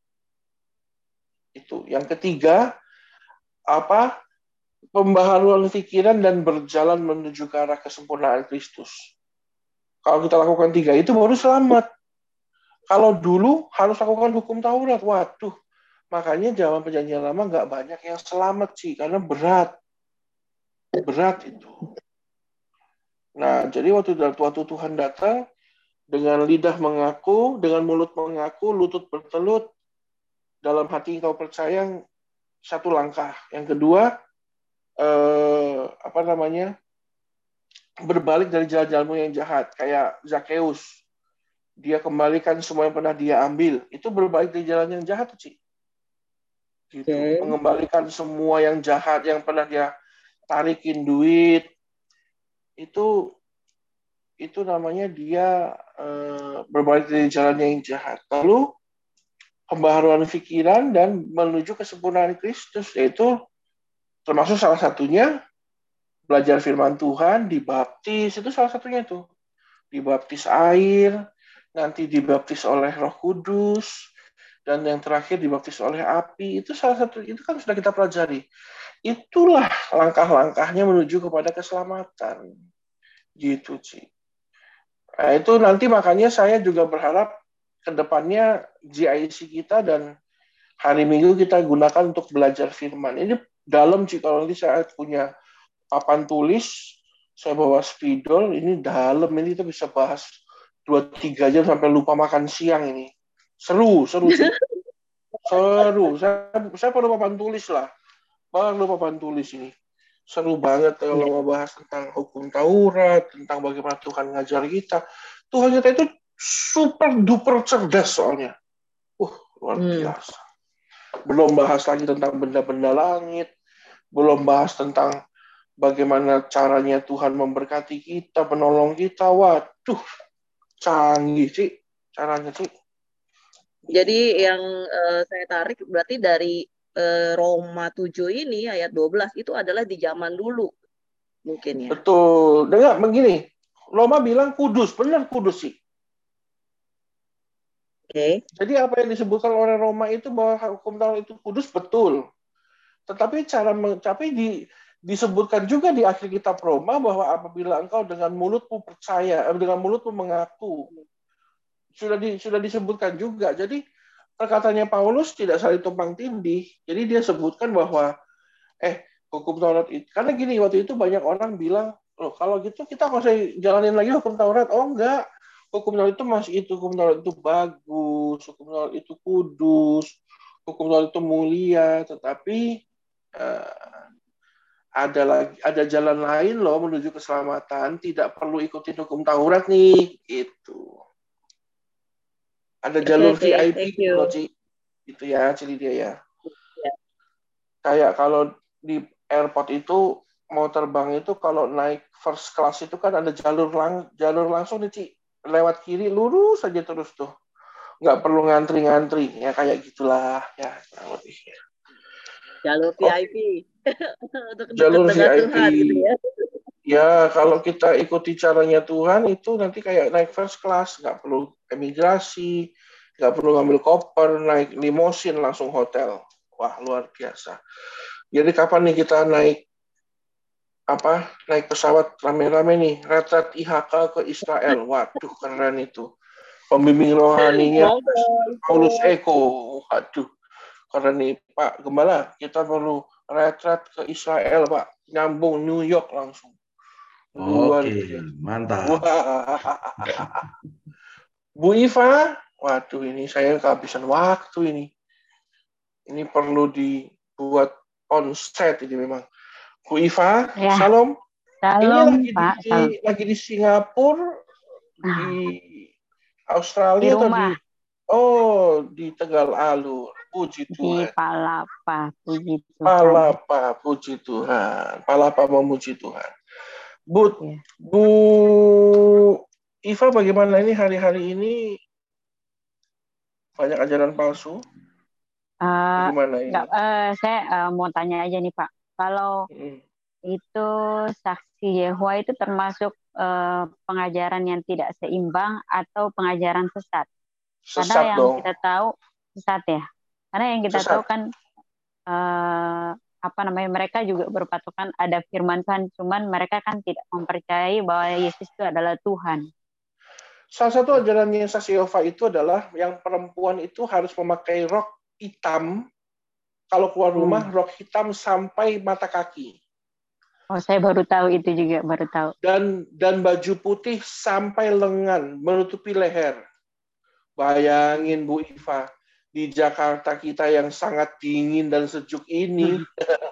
Itu. Yang ketiga, apa? Pembaharuan pikiran dan berjalan menuju ke arah kesempurnaan Kristus. Kalau kita lakukan tiga itu baru selamat. Kalau dulu harus lakukan hukum Taurat, waduh. Makanya zaman Perjanjian Lama nggak banyak yang selamat sih, karena berat. Berat itu. Nah, jadi waktu waktu Tuhan datang, dengan lidah mengaku, dengan mulut mengaku, lutut bertelut, dalam hati engkau percaya, satu langkah. Yang kedua, eh, apa namanya, berbalik dari jalan-jalanmu yang jahat, kayak Zakheus. Dia kembalikan semua yang pernah dia ambil. Itu berbalik dari jalan yang jahat, Ci. Gitu. Okay. Mengembalikan semua yang jahat yang pernah dia tarikin duit. Itu itu namanya dia uh, berbalik dari jalan yang jahat. Lalu pembaharuan pikiran dan menuju kesempurnaan Kristus, yaitu termasuk salah satunya belajar firman Tuhan, dibaptis, itu salah satunya tuh. Dibaptis air, nanti dibaptis oleh Roh Kudus, dan yang terakhir dibaptis oleh api. Itu salah satu, itu kan sudah kita pelajari. Itulah langkah-langkahnya menuju kepada keselamatan. Gitu, Ci. Nah, itu nanti makanya saya juga berharap ke depannya G I C kita dan hari Minggu kita gunakan untuk belajar firman. Ini dalam, Ci. Kalau nanti saya punya papan tulis, saya bawa spidol, ini dalam, ini kita bisa bahas dua tiga jam sampai lupa makan siang ini. Seru, seru sih. Seru. Saya, saya perlu papan tulis lah. Perlu papan tulis ini. Seru banget kalau mau bahas tentang hukum Taurat, tentang bagaimana Tuhan ngajar kita. Tuhan kita itu super duper cerdas soalnya. Uh, luar Hmm. biasa. Belum bahas lagi tentang benda-benda langit. Belum bahas tentang bagaimana caranya Tuhan memberkati kita, menolong kita. Waduh, canggih sih caranya sih. Jadi yang eh, saya tarik berarti dari eh, Roma tujuh ini ayat dua belas itu adalah di zaman dulu mungkin ya. Betul. Dengar begini, Roma bilang kudus, benar kudus sih. Oke. Okay. Jadi apa yang disebutkan oleh Roma itu bahwa hukum Taurat itu kudus, betul. Tetapi cara mencapai di, disebutkan juga di akhir kitab Roma bahwa apabila engkau dengan mulutmu percaya, dengan mulutmu mengaku, sudah di, sudah disebutkan juga. Jadi perkataannya Paulus tidak saling tumpang tindih. Jadi dia sebutkan bahwa eh hukum Taurat itu, karena gini, waktu itu banyak orang bilang, loh kalau gitu kita nggak usah jalanin lagi hukum Taurat. Oh enggak, hukum Taurat itu masih itu, hukum Taurat itu bagus, hukum Taurat itu kudus, hukum Taurat itu mulia, tetapi uh, ada lagi, ada jalan lain loh menuju keselamatan, tidak perlu ikutin hukum Taurat nih, gitu. Ada jalur okay, V I P okay, loh, Ci. Itu ya, Ci Lydia ya. Ya. Kayak kalau di airport itu mau terbang itu kalau naik first class itu kan ada jalur lang jalur langsung nih, Ci. Lewat kiri lurus saja terus tuh. Nggak perlu ngantri-ngantri. Ya kayak gitulah ya. Jalur V I P. Untuk jalur dekat dengan V I P. Tuhan gitu ya. Ya, kalau kita ikuti caranya Tuhan itu nanti kayak naik first class, nggak perlu emigrasi, nggak perlu ngambil koper, naik limosin langsung hotel. Wah, luar biasa. Jadi kapan nih kita naik apa? Naik pesawat rame-rame nih, retret I H K ke Israel. Waduh, keren itu. Pembimbing rohaninya Paulus Eko. Waduh, keren nih Pak Gembala. Kita perlu retret ke Israel, Pak. Nyambung New York langsung. Luar Oke, biasa. mantap. Wah. Bu Iva, waduh ini saya kehabisan waktu ini. Ini perlu dibuat on-set ini memang. Bu Iva, ya. salam. Salam, ini lagi Pak. di, di lagi di Singapura, di Australia di atau rumah. di Oh, di Tegal Alur. Puji Tuhan. Di Palapa, puji Tuhan. Palapa, puji Tuhan. Palapa memuji Tuhan. Bu, ya. Bu Iva, bagaimana ini hari-hari ini banyak ajaran palsu? Uh, bagaimana ini? Enggak, uh, saya uh, mau tanya aja nih Pak. Kalau hmm. itu saksi Yehova itu termasuk uh, pengajaran yang tidak seimbang atau pengajaran sesat? Sesat Karena yang dong. kita tahu sesat ya. Karena yang kita sesat. tahu kan uh, apa namanya, mereka juga berpatokan ada firman Tuhan, cuman mereka kan tidak mempercayai bahwa Yesus itu adalah Tuhan. Salah satu ajarannya saksi Yehova itu adalah yang perempuan itu harus memakai rok hitam, kalau keluar rumah hmm. rok hitam sampai mata kaki. Oh, saya baru tahu itu juga, baru tahu. Dan dan baju putih sampai lengan, menutupi leher. Bayangin Bu Iva, di Jakarta kita yang sangat dingin dan sejuk ini,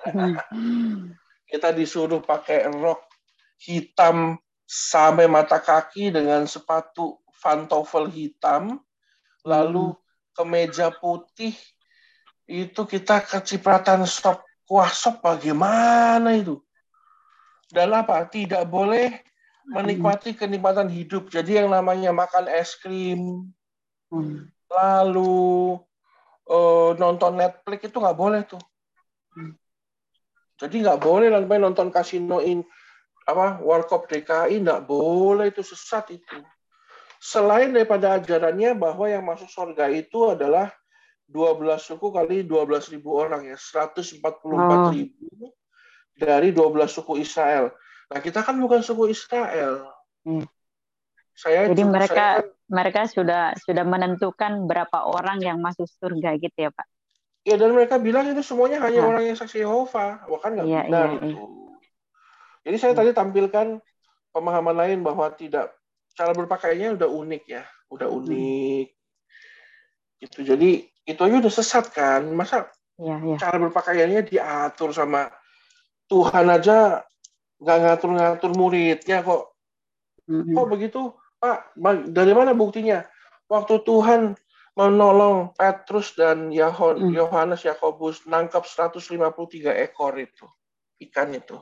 kita disuruh pakai rok hitam sampai mata kaki dengan sepatu pantofel hitam, lalu kemeja putih, itu kita kecipratan sop, kuah sop bagaimana itu? Dan apa? Tidak boleh menikmati kenikmatan hidup. Jadi yang namanya makan es krim, Hmm. lalu uh, nonton Netflix itu nggak boleh tuh. Hmm. Jadi nggak boleh sampai nonton kasinoin apa Warkop D K I, nggak boleh, itu sesat itu. Selain daripada ajarannya bahwa yang masuk surga itu adalah dua belas suku kali dua belas ribu orang ya, seratus empat puluh empat ribu oh. dari dua belas suku Israel. Nah kita kan bukan suku Israel. Hmm. Saya Jadi juga, mereka saya kan, mereka sudah sudah menentukan berapa orang yang masuk surga gitu ya Pak? Ya, dan mereka bilang itu semuanya hanya nah. orang yang saksi Yehova. Wah, kan nggak iya, benar iya, itu. Iya. Jadi saya hmm. tadi tampilkan pemahaman lain bahwa tidak, cara berpakaiannya udah unik ya, udah unik. Hmm. Gitu. Jadi itu aja udah sesat kan. Masa Iya, iya. cara berpakaiannya diatur sama Tuhan aja nggak ngatur-ngatur muridnya kok. Mm-mm. Kok begitu, Pak? Ba- Dari mana buktinya? Waktu Tuhan menolong Petrus dan Yahon- Mm. Yohanes Yakobus nangkap seratus lima puluh tiga ekor itu ikan itu.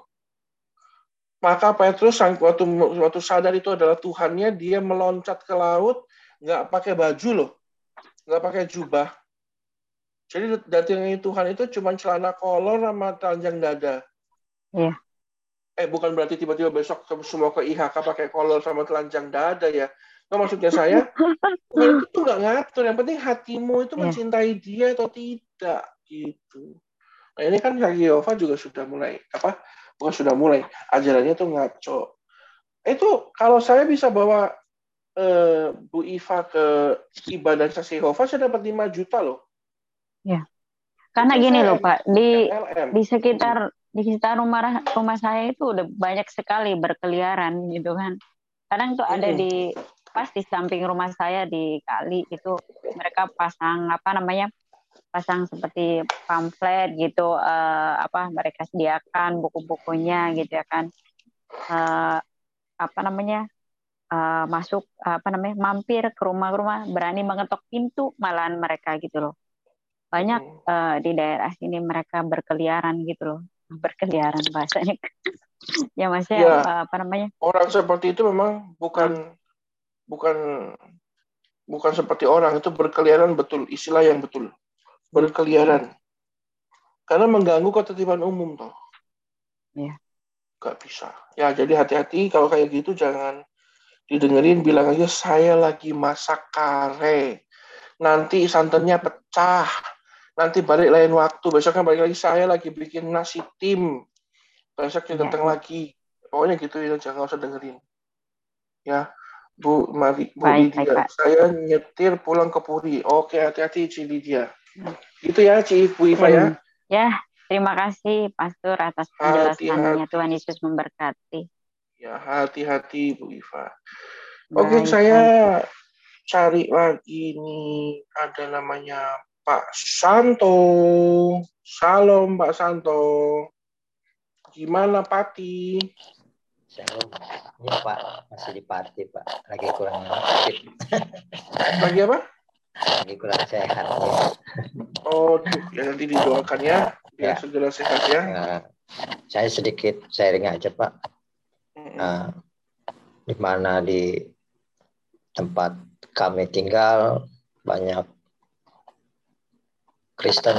Maka Petrus sang- waktu waktu sadar itu adalah Tuhannya, dia meloncat ke laut nggak pakai baju loh, nggak pakai jubah. Jadi datangi Tuhan itu cuma celana kolor sama telanjang dada. Iya. Eh bukan berarti tiba-tiba besok semua ke I H K pakai kolor sama telanjang dada ya. Nah, maksudnya saya Tuhan itu tuh nggak ngatur. Yang penting hatimu itu Iya. mencintai Dia atau tidak gitu. Nah ini kan Kaki Yehova juga sudah mulai apa? Bukan sudah mulai. Ajarannya tuh ngaco. Itu kalau saya bisa bawa eh, Bu Iva ke ibadah saksi Yehova, saya dapat lima juta loh. Ya. Karena Itu gini saya loh Pak, di L M. di sekitar di sekitar rumah rumah saya itu udah banyak sekali berkeliaran gitu kan. Kadang tuh ada Mm-mm. di pas di samping rumah saya di kali itu mereka pasang apa namanya pasang seperti pamflet gitu eh, apa mereka sediakan buku-bukunya gitu ya kan. Eh, apa namanya eh, masuk apa namanya mampir ke rumah-rumah berani mengetok pintu malahan mereka gitu loh. Banyak Mm-mm. eh, di daerah sini mereka berkeliaran gitu loh, berkeliaran bahasanya. Ya maksudnya Ya, eh, apa namanya? orang seperti itu memang bukan bukan bukan seperti orang, itu berkeliaran betul, istilah yang betul. Berkeliaran. Karena mengganggu ketertiban umum toh. Iya. Gak bisa. Ya, jadi hati-hati kalau kayak gitu jangan didengerin, bilang aja saya lagi masak kare. Nanti santannya pecah. Nanti balik lain waktu. Besoknya balik lagi saya lagi bikin nasi tim. Besoknya Iya, datang iya. lagi. Pokoknya gitu ya, jangan usah dengerin. Ya, Bu Mari, Bu Baik, baik Lydia. Pak. Saya nyetir pulang ke Puri. Oke, hati-hati Ci Lydia. Gitu ya, Ci Bu Iva ya. Terima- Ya, terima kasih Pastor atas penjelasannya. Hati-hati. Tuhan Yesus memberkati. Ya, hati-hati Bu Iva. Oke, Baik, saya baik. cari lagi nih. Ada namanya Pak Santo. Salam Pak Santo. Gimana Pati? Shalom. Iya Pak, masih di party Pak. Lagi kurang fit. Lagi apa? Lagi kurang sehat. Ya. Oh, tuh, ya nanti didoakan ya. Biar Ya. segera sehat ya. Nah, saya sedikit sharing aja Pak. Nah, di mana di tempat kami tinggal banyak Kristen.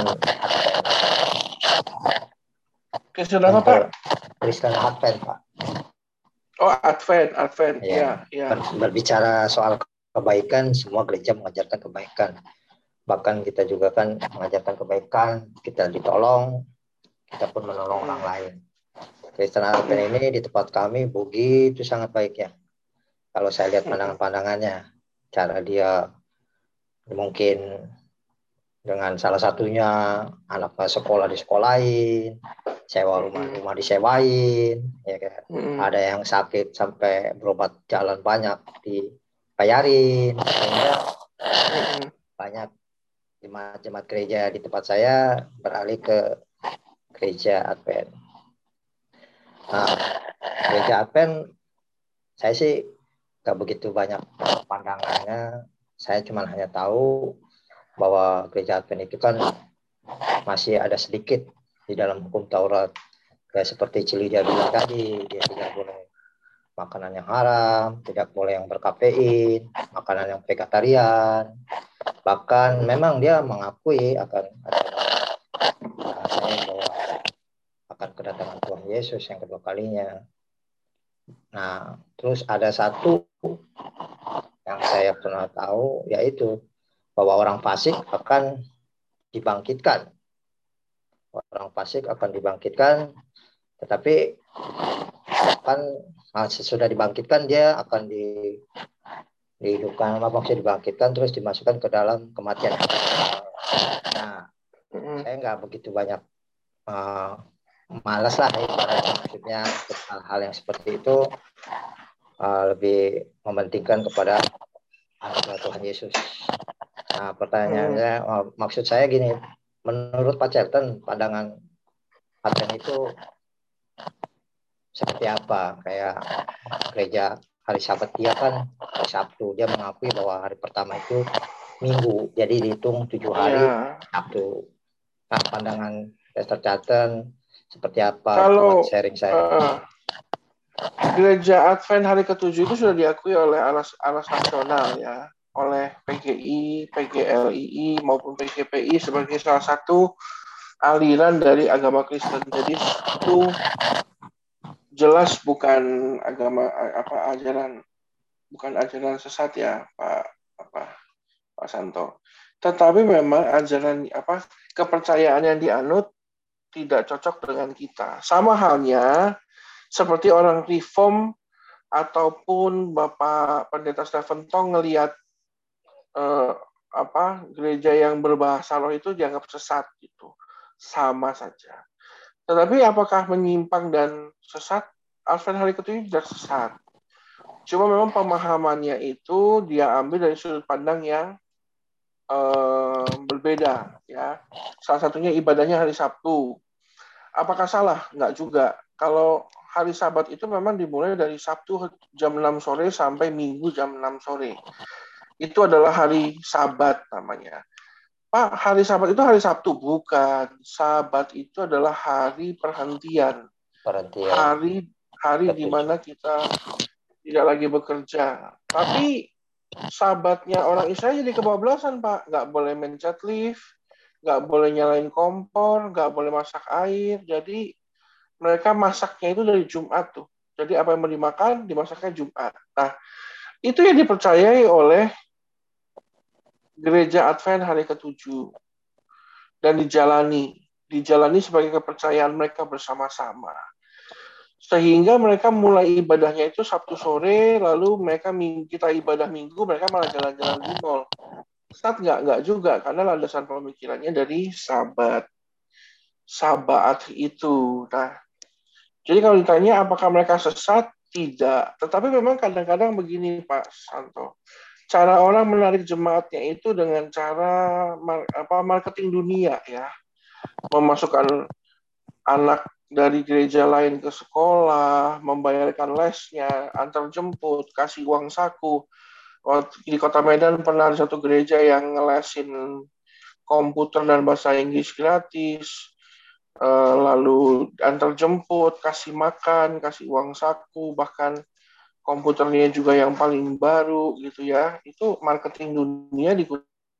Kristen apa Pak? Kristen Advent Pak. Oh, Advent, Advent. Ya, ya, ya. Ber, berbicara soal kebaikan, semua gereja mengajarkan kebaikan. Bahkan kita juga kan mengajarkan kebaikan, kita ditolong, kita pun menolong orang lain. Kristen Advent ini di tempat kami begitu sangat baik ya. Kalau saya lihat pandangan-pandangannya, cara dia mungkin dengan salah satunya anaknya sekolah disekolahin, sewa rumah-rumah disewain, ya kan. Hmm. Ada yang sakit sampai berobat jalan banyak dibayarin, sehingga banyak jemaat-jemaat gereja di tempat saya beralih ke gereja Advent. Nah, gereja Advent saya sih gak begitu banyak pandangannya. Saya cuma hanya tahu bahwa gereja Advent itu kan masih ada sedikit di dalam hukum Taurat. Kayak seperti Ci Lydia bilang tadi, dia tidak boleh makanan yang haram, tidak boleh yang berkafein, makanan yang vegetarian. Bahkan memang dia mengakui akan bahasanya bahwa akan kedatangan Tuhan Yesus yang kedua kalinya. Nah, terus ada satu yang saya pernah tahu, yaitu bahwa orang fasik akan dibangkitkan. Orang fasik akan dibangkitkan, tetapi kan sesudah dibangkitkan dia akan di dihidupkan, apa maksudnya dibangkitkan terus dimasukkan ke dalam kematian. Nah, saya nggak begitu banyak uh, malas lah ya, maksudnya hal-hal yang seperti itu uh, lebih mementingkan kepada anugerah Tuhan Yesus. Nah, pertanyaannya, oh, maksud saya gini, menurut Pak Certen, pandangan Advent itu seperti apa? Kayak gereja hari Sabat dia kan hari Sabtu, dia mengakui bahwa hari pertama itu Minggu, jadi dihitung tujuh hari Ya, Sabtu. Nah, pandangan Pastor Certen seperti apa kalau buat sharing saya? uh, gereja Advent hari ketujuh itu sudah diakui oleh alas alas nasional ya, oleh P G I, P G L I I maupun P G P I sebagai salah satu aliran dari agama Kristen. Jadi itu jelas bukan agama apa ajaran bukan ajaran sesat ya, Pak apa Pak Santo. Tetapi memang ajaran apa kepercayaan yang dianut tidak cocok dengan kita. Sama halnya seperti orang Reform ataupun Bapak Pendeta Stephen Tong ngelihat eh, apa gereja yang berbahasa roh itu dianggap sesat gitu. Sama saja. Tetapi apakah menyimpang dan sesat? Advent hari ketujuh tidak sesat. Cuma memang pemahamannya itu dia ambil dari sudut pandang yang eh, berbeda ya. Salah satunya ibadahnya hari Sabtu. Apakah salah? Enggak juga. Kalau hari Sabat itu memang dimulai dari Sabtu jam enam sore sampai Minggu jam enam sore. Itu adalah hari Sabat namanya. Pak, hari Sabat itu hari Sabtu? Bukan. Sabat itu adalah hari perhentian. Perhentian. Hari hari di mana kita tidak lagi bekerja. Tapi Sabatnya orang Israel jadi kebablasan, Pak. Nggak boleh mencet lift, nggak boleh nyalain kompor, nggak boleh masak air. Jadi mereka masaknya itu dari Jumat tuh. Jadi apa yang mau dimakan, dimasaknya Jumat. Nah, itu yang dipercayai oleh gereja Advent hari ketujuh. Dan dijalani. Dijalani sebagai kepercayaan mereka bersama-sama. Sehingga mereka mulai ibadahnya itu Sabtu sore, lalu mereka kita ibadah Minggu, mereka malah jalan-jalan di mall. Sesat nggak? Nggak juga, karena landasan pemikirannya dari Sabat. Sabat itu. Nah, jadi kalau ditanya apakah mereka sesat? Tidak. Tetapi memang kadang-kadang begini Pak Santo. Cara orang menarik jemaatnya itu dengan cara apa marketing dunia ya. Memasukkan anak dari gereja lain ke sekolah, membayarkan lesnya, antar jemput, kasih uang saku. Di Kota Medan pernah ada satu gereja yang ngelesin komputer dan bahasa Inggris gratis. Lalu antar jemput, kasih makan, kasih uang saku, bahkan komputernya juga yang paling baru gitu ya. Itu marketing dunia di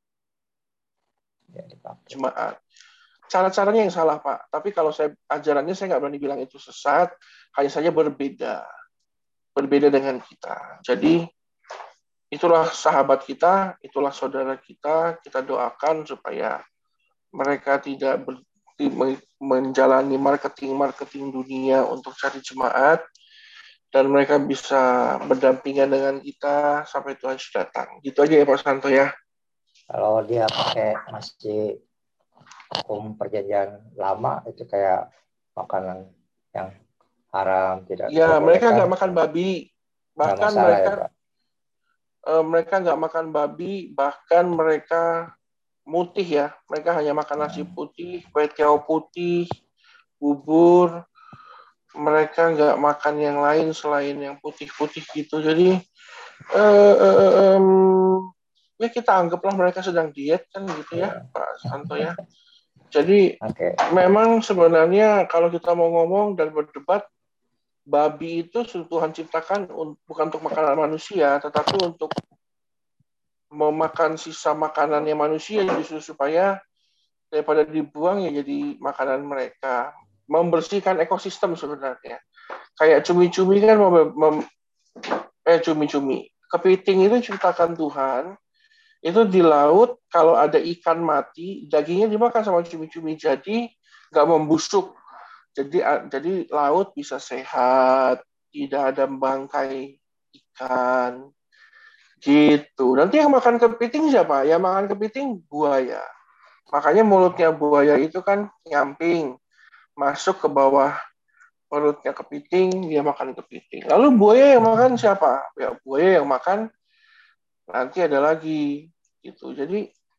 jemaat. Cara-caranya yang salah, Pak. Tapi kalau saya ajarannya saya nggak berani bilang itu sesat, hanya saja berbeda. Berbeda dengan kita. Jadi itulah sahabat kita, itulah saudara kita, kita doakan supaya mereka tidak ber menjalani marketing-marketing dunia untuk cari jemaat, dan mereka bisa berdampingan dengan kita sampai Tuhan datang. Gitu aja ya Pak Santo ya. Kalau dia pakai masih hukum perjanjian lama, itu kayak makanan yang haram, tidak ya mereka nggak makan babi, bahkan mereka ya, uh, mereka nggak makan babi, bahkan mereka mutih ya, mereka hanya makan nasi putih, kue tiaw putih, bubur. Mereka nggak makan yang lain selain yang putih-putih gitu. Jadi uh, uh, um, ya kita anggaplah mereka sedang diet kan gitu ya, Pak Santo ya. Jadi okay. Memang sebenarnya kalau kita mau ngomong dan berdebat, babi itu Tuhan ciptakan bukan untuk makanan manusia, tetapi untuk memakan sisa makanannya manusia justru supaya daripada dibuang ya jadi makanan mereka. Membersihkan ekosistem sebenarnya. Kayak cumi-cumi kan mem, mem, eh cumi-cumi. Kepiting itu ciptakan Tuhan. Itu di laut kalau ada ikan mati, dagingnya dimakan sama cumi-cumi, jadi nggak membusuk. Jadi jadi laut bisa sehat, tidak ada bangkai ikan. Gitu. Nanti yang makan kepiting siapa? Yang makan kepiting buaya. Makanya mulutnya buaya itu kan nyamping, masuk ke bawah perutnya kepiting, dia makan kepiting. Lalu buaya yang makan siapa? Ya buaya yang makan nanti ada lagi gitu. Jadi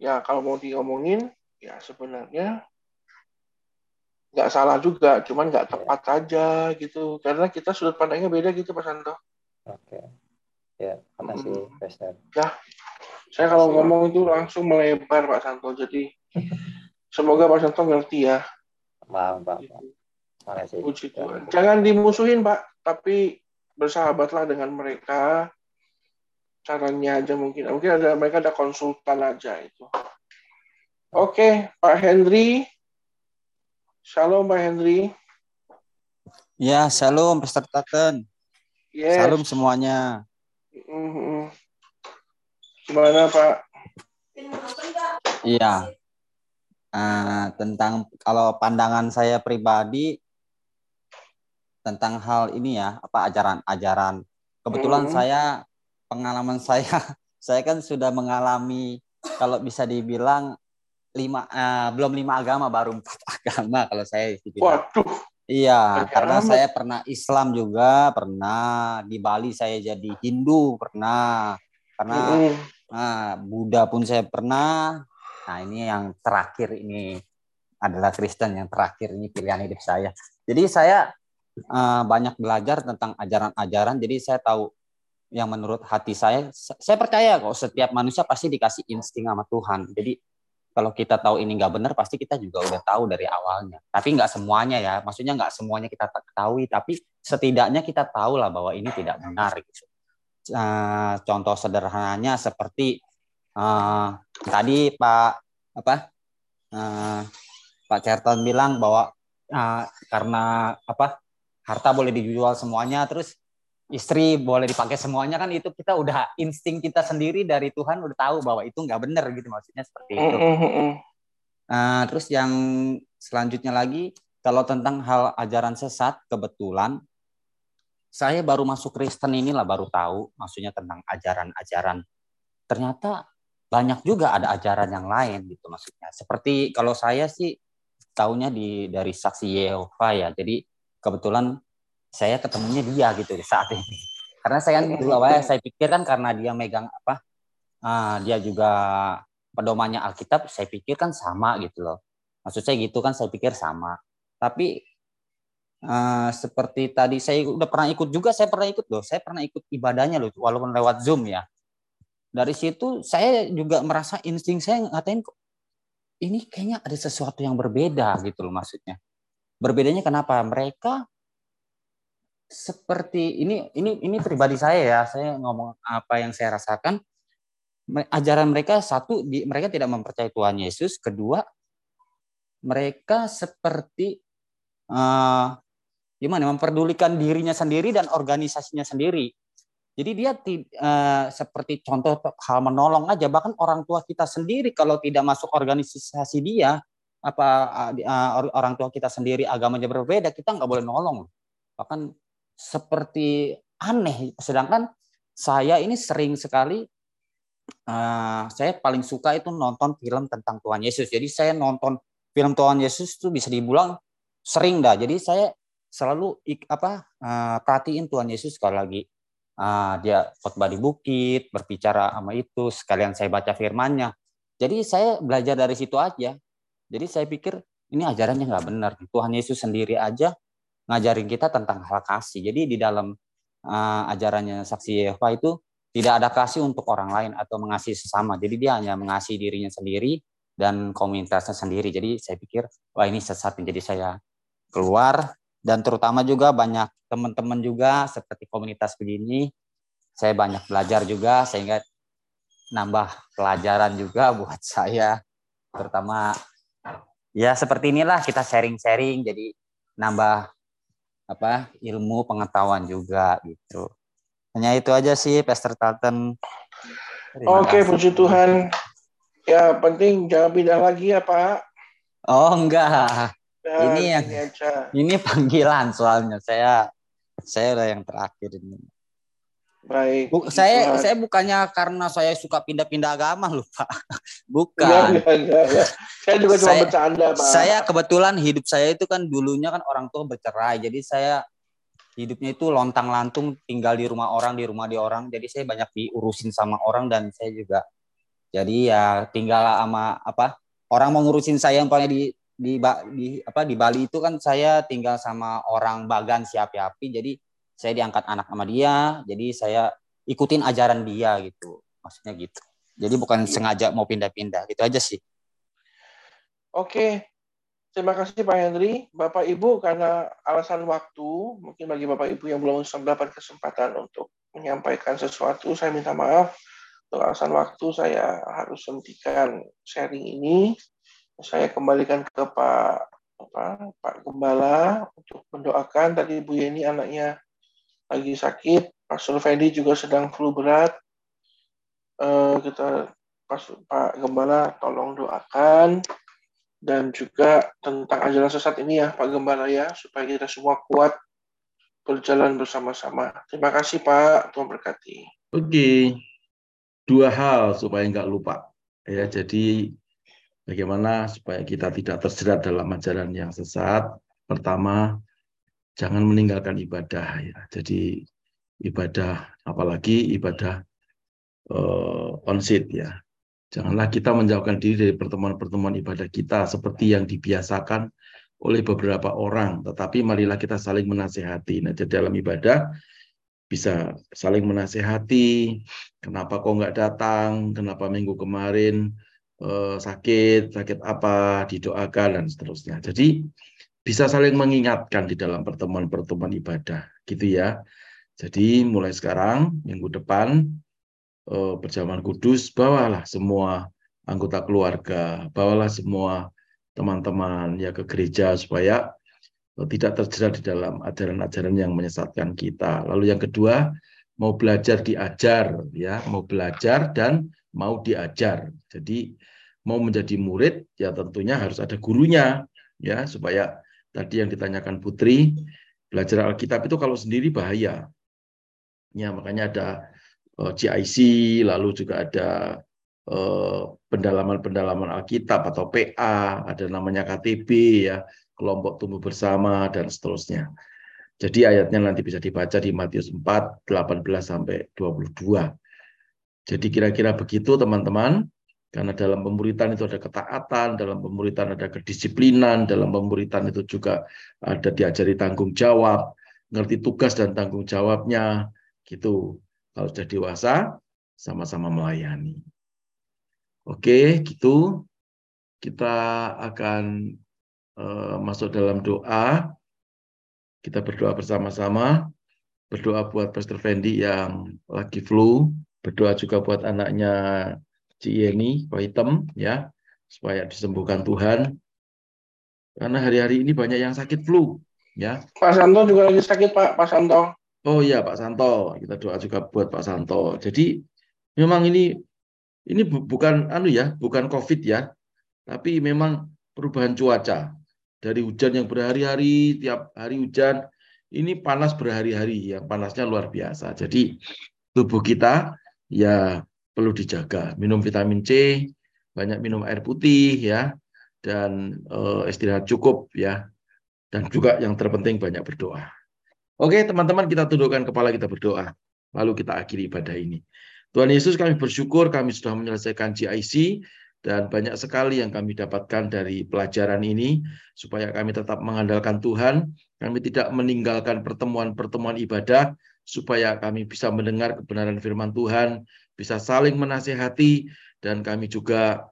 ya kalau mau diomongin, ya sebenarnya nggak salah juga, cuman nggak tepat saja gitu. Karena kita sudut pandangnya beda gitu, Pak Santo. Oke. Ya, makasih, Mm-mm. Pastor. Ya, saya kalau ngomong itu langsung melebar, Pak Santo. Jadi semoga Pak Santo ngerti ya. Maaf, Pak. Makasih. Puji Tuhan. Jangan dimusuhin, Pak, tapi bersahabatlah dengan mereka. Caranya aja mungkin. Mungkin ada mereka ada konsultan aja itu. Oke, Pak Henry. Shalom, Pak Henry. Ya, shalom, Pastor Taten. Yes. Shalom semuanya. Mm-hmm. Gimana, Pak? Iya. Uh, tentang kalau pandangan saya pribadi tentang hal ini ya, apa ajaran-ajaran. Kebetulan mm-hmm. saya pengalaman saya, saya kan sudah mengalami kalau bisa dibilang lima uh, belum lima agama, baru empat agama kalau saya dibilang. Waduh. Iya, karena amat. Saya pernah Islam juga, pernah di Bali saya jadi Hindu, pernah. Karena mm-hmm. nah, Buddha pun saya pernah. Nah, ini yang terakhir ini adalah Kristen, yang terakhir ini pilihan hidup saya. Jadi saya uh, banyak belajar tentang ajaran-ajaran, jadi saya tahu yang menurut hati saya. Saya percaya kok setiap manusia pasti dikasih insting sama Tuhan. Jadi kalau kita tahu ini nggak benar, pasti kita juga udah tahu dari awalnya. Tapi nggak semuanya ya, maksudnya nggak semuanya kita ketahui, tapi setidaknya kita tahu lah bahwa ini tidak benar. Gitu. Uh, contoh sederhananya seperti uh, tadi Pak apa uh, Pak Certon bilang bahwa uh, karena apa harta boleh dijual semuanya, terus istri boleh dipakai semuanya, kan itu kita udah insting kita sendiri dari Tuhan udah tahu bahwa itu nggak benar gitu, maksudnya seperti itu. Uh, terus yang selanjutnya lagi kalau tentang hal ajaran sesat, kebetulan saya baru masuk Kristen inilah baru tahu maksudnya tentang ajaran-ajaran. Ternyata banyak juga ada ajaran yang lain gitu maksudnya. Seperti kalau saya sih taunya di dari saksi Yehova ya. Jadi kebetulan saya ketemunya dia gitu saat ini. Karena saya kan dulu awalnya saya pikir kan karena dia megang apa, uh, dia juga pedomannya Alkitab, saya pikir kan sama gitu loh. Maksud saya gitu kan, saya pikir sama. Tapi uh, seperti tadi saya udah pernah ikut juga, saya pernah ikut loh. Saya pernah ikut ibadahnya loh, walaupun lewat Zoom ya. Dari situ saya juga merasa insting saya ngatain kok ini kayaknya ada sesuatu yang berbeda gitu loh maksudnya. Berbedanya kenapa? Mereka seperti ini ini ini pribadi saya ya, saya ngomong apa yang saya rasakan. Ajaran mereka satu, di, mereka tidak mempercayai Tuhan Yesus. Kedua, mereka seperti uh, gimana memperdulikan dirinya sendiri dan organisasinya sendiri. Jadi dia uh, seperti contoh hal menolong aja, bahkan orang tua kita sendiri kalau tidak masuk organisasi dia, apa uh, orang tua kita sendiri agamanya berbeda, kita nggak boleh nolong. Bahkan seperti aneh. Sedangkan saya ini sering sekali, uh, saya paling suka itu nonton film tentang Tuhan Yesus. Jadi saya nonton film Tuhan Yesus itu bisa dibilang sering dah. Jadi saya selalu apa uh, perhatiin Tuhan Yesus kalau lagi uh, dia khotbah di bukit, berbicara sama itu, sekalian saya baca firman-Nya. Jadi saya belajar dari situ aja. Jadi saya pikir ini ajarannya nggak benar. Tuhan Yesus sendiri aja ngajarin kita tentang hal kasih. Jadi di dalam uh, ajarannya saksi Yehova itu tidak ada kasih untuk orang lain atau mengasihi sesama. Jadi dia hanya mengasihi dirinya sendiri dan komunitasnya sendiri. Jadi saya pikir wah ini sesat. Jadi saya keluar, dan terutama juga banyak teman-teman juga seperti komunitas begini. Saya banyak belajar juga sehingga nambah pelajaran juga buat saya. Terutama ya seperti inilah kita sharing-sharing jadi nambah apa ilmu pengetahuan juga gitu. Hanya itu aja sih Pastor Taten. Oke, puji Tuhan. Ya penting jangan pindah lagi ya Pak. Oh enggak. Ya, ini yang aja. Ini panggilan soalnya saya saya udah yang terakhir ini. Baik. Bu, saya Tuhan. Saya bukannya karena saya suka pindah-pindah agama loh Pak. Bukan. Enggak, enggak, enggak, enggak. Saya juga cuma saya, bercanda Pak. Saya kebetulan hidup saya itu kan dulunya kan orang tua bercerai. Jadi saya hidupnya itu lontang-lantung tinggal di rumah orang, di rumah di orang. Jadi saya banyak diurusin sama orang dan saya juga Jadi ya tinggal sama apa orang mau ngurusin saya yang paling di di, di apa di Bali itu kan saya tinggal sama orang Bagan Siapi-Api. Jadi saya diangkat anak sama dia. Jadi saya ikutin ajaran dia gitu. Maksudnya gitu. Jadi bukan sengaja mau pindah-pindah. Gitu aja sih. Oke. Terima kasih Pak Henry. Bapak Ibu, karena alasan waktu, mungkin bagi Bapak Ibu yang belum mendapat kesempatan untuk menyampaikan sesuatu, saya minta maaf. Untuk alasan waktu, saya harus hentikan sharing ini. Saya kembalikan ke Pak apa, Pak Gembala untuk mendoakan. Tadi Bu Yeni anaknya lagi sakit, Pastor Fendi juga sedang flu berat. Uh, kita Pak Gembala tolong doakan. Dan juga tentang ajaran sesat ini ya Pak Gembala ya, supaya kita semua kuat berjalan bersama-sama. Terima kasih Pak, Tuhan berkati. Oke, dua hal supaya nggak lupa. Ya, jadi bagaimana supaya kita tidak terjerat dalam ajaran yang sesat. Pertama, jangan meninggalkan ibadah. Ya. Jadi ibadah, apalagi ibadah uh, on-site ya. Janganlah kita menjauhkan diri dari pertemuan-pertemuan ibadah kita seperti yang dibiasakan oleh beberapa orang. Tetapi marilah kita saling menasehati. Nah, jadi dalam ibadah bisa saling menasehati. Kenapa kok nggak datang? Kenapa minggu kemarin eh, sakit? Sakit apa? Didoakan dan seterusnya. Jadi bisa saling mengingatkan di dalam pertemuan-pertemuan ibadah. Gitu ya. Jadi mulai sekarang, minggu depan, Perjamuan Kudus, bawalah semua anggota keluarga, bawalah semua teman-teman ya ke gereja supaya tidak terjerat di dalam ajaran-ajaran yang menyesatkan kita. Lalu yang kedua, mau belajar diajar ya, mau belajar dan mau diajar. Jadi mau menjadi murid ya tentunya harus ada gurunya ya, supaya tadi yang ditanyakan Putri, belajar Alkitab itu kalau sendiri bahaya. Ya, makanya ada G I C, lalu juga ada pendalaman-pendalaman Alkitab atau P A, ada namanya K T B ya, kelompok tumbuh bersama dan seterusnya. Jadi ayatnya nanti bisa dibaca di Matius empat, delapan belas sampai dua puluh dua. Jadi kira-kira begitu teman-teman, karena dalam pemuritan itu ada ketaatan, dalam pemuritan ada kedisiplinan, dalam pemuritan itu juga ada diajari tanggung jawab, ngerti tugas dan tanggung jawabnya, gitu. Kalau sudah dewasa, sama-sama melayani. Oke, gitu. Kita akan uh, masuk dalam doa. Kita berdoa bersama-sama. Berdoa buat Pastor Fendi yang lagi flu. Berdoa juga buat anaknya Ci Yeni, Pak Hitam, ya, supaya disembuhkan Tuhan. Karena hari-hari ini banyak yang sakit flu, ya. Pak Santo juga lagi sakit, Pak. Pak Santo. Oh iya Pak Santo, kita doa juga buat Pak Santo. Jadi memang ini ini bukan anu ya, bukan COVID ya, tapi memang perubahan cuaca. Dari hujan yang berhari-hari, tiap hari hujan, ini panas berhari-hari, yang panasnya luar biasa. Jadi tubuh kita ya perlu dijaga, minum vitamin C, banyak minum air putih ya, dan uh, istirahat cukup ya, dan juga yang terpenting banyak berdoa. Oke teman-teman, kita tundukkan kepala, kita berdoa. Lalu kita akhiri ibadah ini. Tuhan Yesus, kami bersyukur kami sudah menyelesaikan G I C dan banyak sekali yang kami dapatkan dari pelajaran ini supaya kami tetap mengandalkan Tuhan, kami tidak meninggalkan pertemuan-pertemuan ibadah supaya kami bisa mendengar kebenaran firman Tuhan, bisa saling menasehati, dan kami juga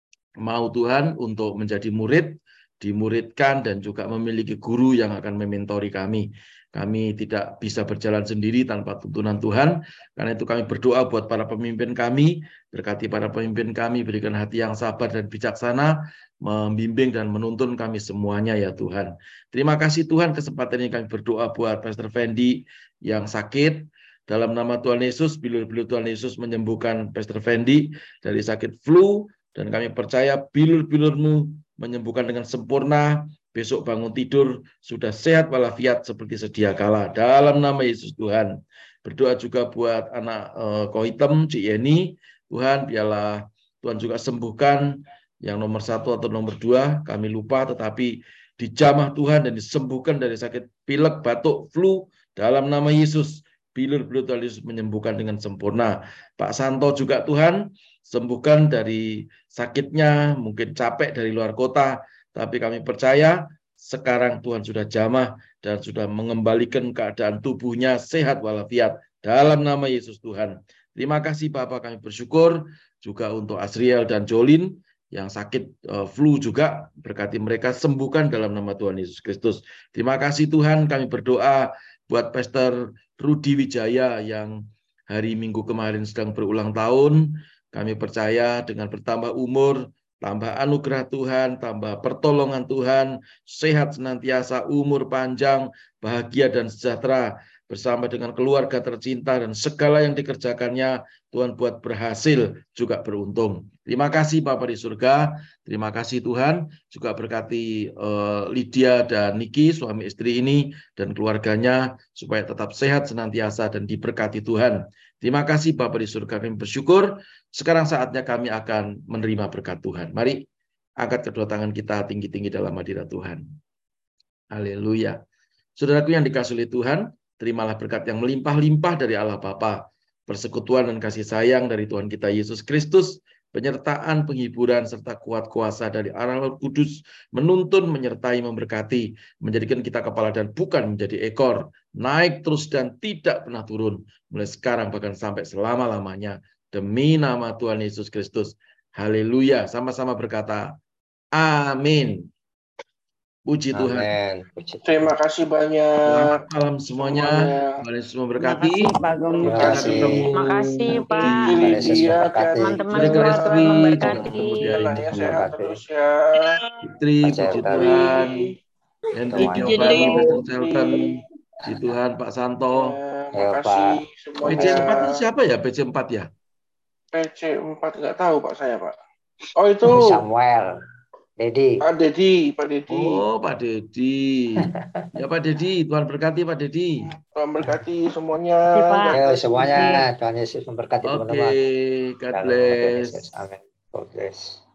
mau Tuhan untuk menjadi murid, dimuridkan dan juga memiliki guru yang akan mementori kami. Kami tidak bisa berjalan sendiri tanpa tuntunan Tuhan. Karena itu kami berdoa buat para pemimpin kami. Berkati para pemimpin kami, berikan hati yang sabar dan bijaksana, membimbing dan menuntun kami semuanya ya Tuhan. Terima kasih Tuhan, kesempatan ini kami berdoa buat Pastor Fendi yang sakit. Dalam nama Tuhan Yesus, bilur-bilur Tuhan Yesus menyembuhkan Pastor Fendi dari sakit flu. Dan kami percaya bilur-bilur-Mu menyembuhkan dengan sempurna. Besok bangun tidur sudah sehat walafiat seperti sedia kala. Dalam nama Yesus Tuhan. Berdoa juga buat anak eh, Ko Hitam, Ci Yeni. Tuhan, biarlah Tuhan juga sembuhkan yang nomor satu atau nomor dua. Kami lupa, tetapi dijamah Tuhan dan disembuhkan dari sakit pilek, batuk, flu. Dalam nama Yesus. bilur-bilur Tuhan Yesus menyembuhkan dengan sempurna. Pak Santo juga Tuhan, sembuhkan dari sakitnya, mungkin capek dari luar kota, tapi kami percaya sekarang Tuhan sudah jamah dan sudah mengembalikan keadaan tubuhnya sehat walafiat dalam nama Yesus Tuhan. Terima kasih Bapak, kami bersyukur juga untuk Asriel dan Jolin yang sakit uh, flu juga, berkati mereka, sembuhkan dalam nama Tuhan Yesus Kristus. Terima kasih Tuhan, kami berdoa buat Pastor Rudi Wijaya yang hari Minggu kemarin sedang berulang tahun. Kami percaya dengan bertambah umur, tambah anugerah Tuhan, tambah pertolongan Tuhan, sehat senantiasa, umur panjang, bahagia dan sejahtera, bersama dengan keluarga tercinta dan segala yang dikerjakannya, Tuhan buat berhasil, juga beruntung. Terima kasih Bapa di surga, terima kasih Tuhan, juga berkati uh, Lydia dan Niki, suami istri ini, dan keluarganya, supaya tetap sehat senantiasa dan diberkati Tuhan. Terima kasih Bapa di surga, kami bersyukur. Sekarang saatnya kami akan menerima berkat Tuhan. Mari angkat kedua tangan kita tinggi-tinggi dalam hadirat Tuhan. Haleluya. Saudaraku yang dikasihi oleh Tuhan, terimalah berkat yang melimpah-limpah dari Allah Bapa, persekutuan dan kasih sayang dari Tuhan kita Yesus Kristus, penyertaan, penghiburan, serta kuat kuasa dari Allah Roh Kudus, menuntun, menyertai, memberkati, menjadikan kita kepala dan bukan menjadi ekor, naik terus dan tidak pernah turun, mulai sekarang bahkan sampai selama-lamanya, demi nama Tuhan Yesus Kristus. Haleluya. Sama-sama berkata, amin. Puji Tuhan. Amin. Terima kasih banyak. Selamat malam semuanya. Tuhan Yesus memberkati. Terima kasih Pak Gong. Terima kasih Pak. Lydia, Teman-teman Saudara semua istri, Tuhan memberkati. ya, sehat terus ya. Fitri, puji Tuhan. Henry Giovanni, Pastor Shelton, puji Tuhan, Pak Santo. Terima kasih P C semuanya. empat itu siapa ya? P C empat ya? P C empat nggak tahu Pak saya Pak. Oh itu Samuel. Dedi. Pak Dedi, Pak Dedi. Oh, Pak Dedi. Ya, Pak Dedi. Tuhan berkati, Pak Dedi. Tuhan berkati semuanya. Ayo semuanya. Tuhan Yesus memberkati teman-teman. Oke, God bless. Amin. God bless.